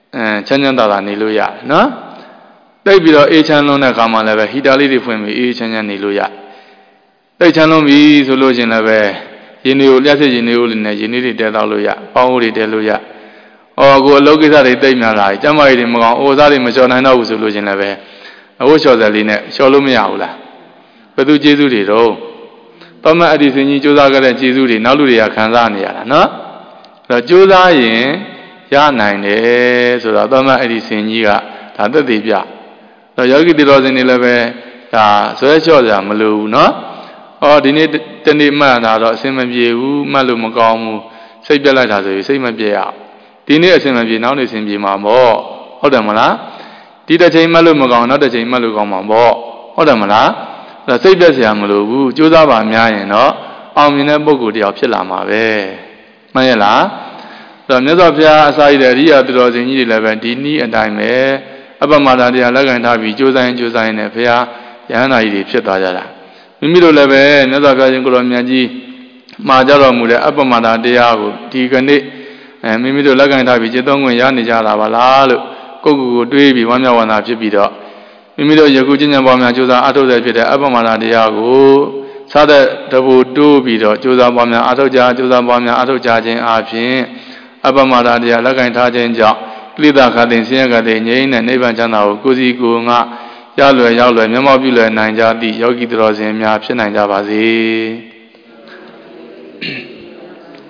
ချမ်းချမ်းသာသာနေလို့ရတယ်နော်တိတ်ပြီးတော့အေးချမ်းလုံးတဲ့ခါမှလည်းပဲဟီတာလေးတွေဖွင့်ပြီးအေးချမ်းချမ်းနေလို့ရတိတ်ချမ်းလုံးပြီဆိုလို့ရှင်လည်းပဲရင်တွေကိုလျှက်စစ်ရင်တွေကိုလည်းရင်တွေတဲတော့လို့ရပေါင်းဦးတွေတဲလို့ရကိုအလုပ်ကိစ္စတွေတိတ်များလာကျမ်းမာရေးတွေမကောင်းအိုစားတွေမလျှော်နိုင်တော့ဘူးဆိုလို့ရှင်လည်းပဲအဝတ်လျှော်စက်လေးနဲ့လျှော်လို့မရဘူးလားဘယ်သူကျေးဇူးတွေတော့သောမအတ္တိစင်ကြီးကြိုးစားခဲ့တဲ့ကျေးဇူးတွေနောက်လူတွေကခံစားနေရတာနော်အဲ့တော့ကြိုးစားရင်ရနိုင်တယ်ဆိုတော့သောမအတ္တိစင်ကြီးကဒါသက်သေပြတော့ယောဂီတိတော်စင်တွေလည်းပဲဒါဆွဲလျှော့ကြမလို့ဘူးနော်ဒီနေ့တနေ့မှတ်တာတော့အဆင်မပြေဘူးမှတ်လို့မကောင်းဘူးစိတ်ပြက်လိုက်တာဆိုရင်စိတ်မပြေရဒီနေ့အဆင်မပြေနောက်နေ့အဆင်ပြေမှာပေါ့ဟုတ်တယ်မလားဒီတစ်ချိန်မှတ်လို့မကောင်းနောက်တစ်ချိန်မှတ်လို့ကောင်းမှာပေါ့ဟုတ်တယ်မလားစိတ်ပြက်เสียမလို့ဘူးကြိုးစားပါများရင်တော့အောင်မြင်တဲ့ပုဂ္ဂိုလ်တယောက်ဖြစ်လာမှာပဲမှန်ရဲ့လားမြတ်စွာဘုရားအစာရတဲ့အရိယာသူတော်စင်ကြီးတွေလည်းပဲဒီနည်းအတိုင်းပဲအပ္ပမဒါတရားလက်ခံထားပြီးကြိုးစားရင်နဲ့ဘုရားယဟန္တာကြီးတွေဖြစ်သွားကြတာမိမိတို့လည်းပဲမြတ်စွာဘုရားရှင်ကိုရောမြတ်ကြီးမှာကြတော်မူတဲ့အပ္ပမဒါတရားကိုဒီကနေ့မိမိတို့လက်ခံထားပြီးจิตသုံးခွင့်ရနေကြတာပါလားလို့ကိုယ့်ကိုယ်တွေးပြီးဝမ်းမြောက်ဝမ်းသာဖြစ်ပြီးတော့မိမိတို့ယခုကျင့်ကြံပွားများကြိုးစားအားထုတ်တဲ့ဖြစ်တဲ့အပ္ပမဒါတရားကိုစားတဲ့တဘူတိုးပြီးတော့ကြိုးစားပွားများအားထုတ်ကြခြင်းအပြင်အပ္ပမဒါတရားလက်ခံထားခြင်းကြောင့်ကိလေသာခတ်သိမ်းဆင်းရဲခတ်သိမ်းငြိမ်းတဲ့နိဗ္ဗာန်ချမ်းသာကိုကိုယ်စီကိုယ်ငါရောက်လွယ်မျက်မှောက်ပြုလွယ်နိုင်ကြသည့်ယောဂီတော်စင်များဖြစ်နိုင်ကြပါစေ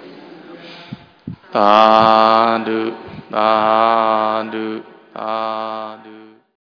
သာဓုသာဓုသာ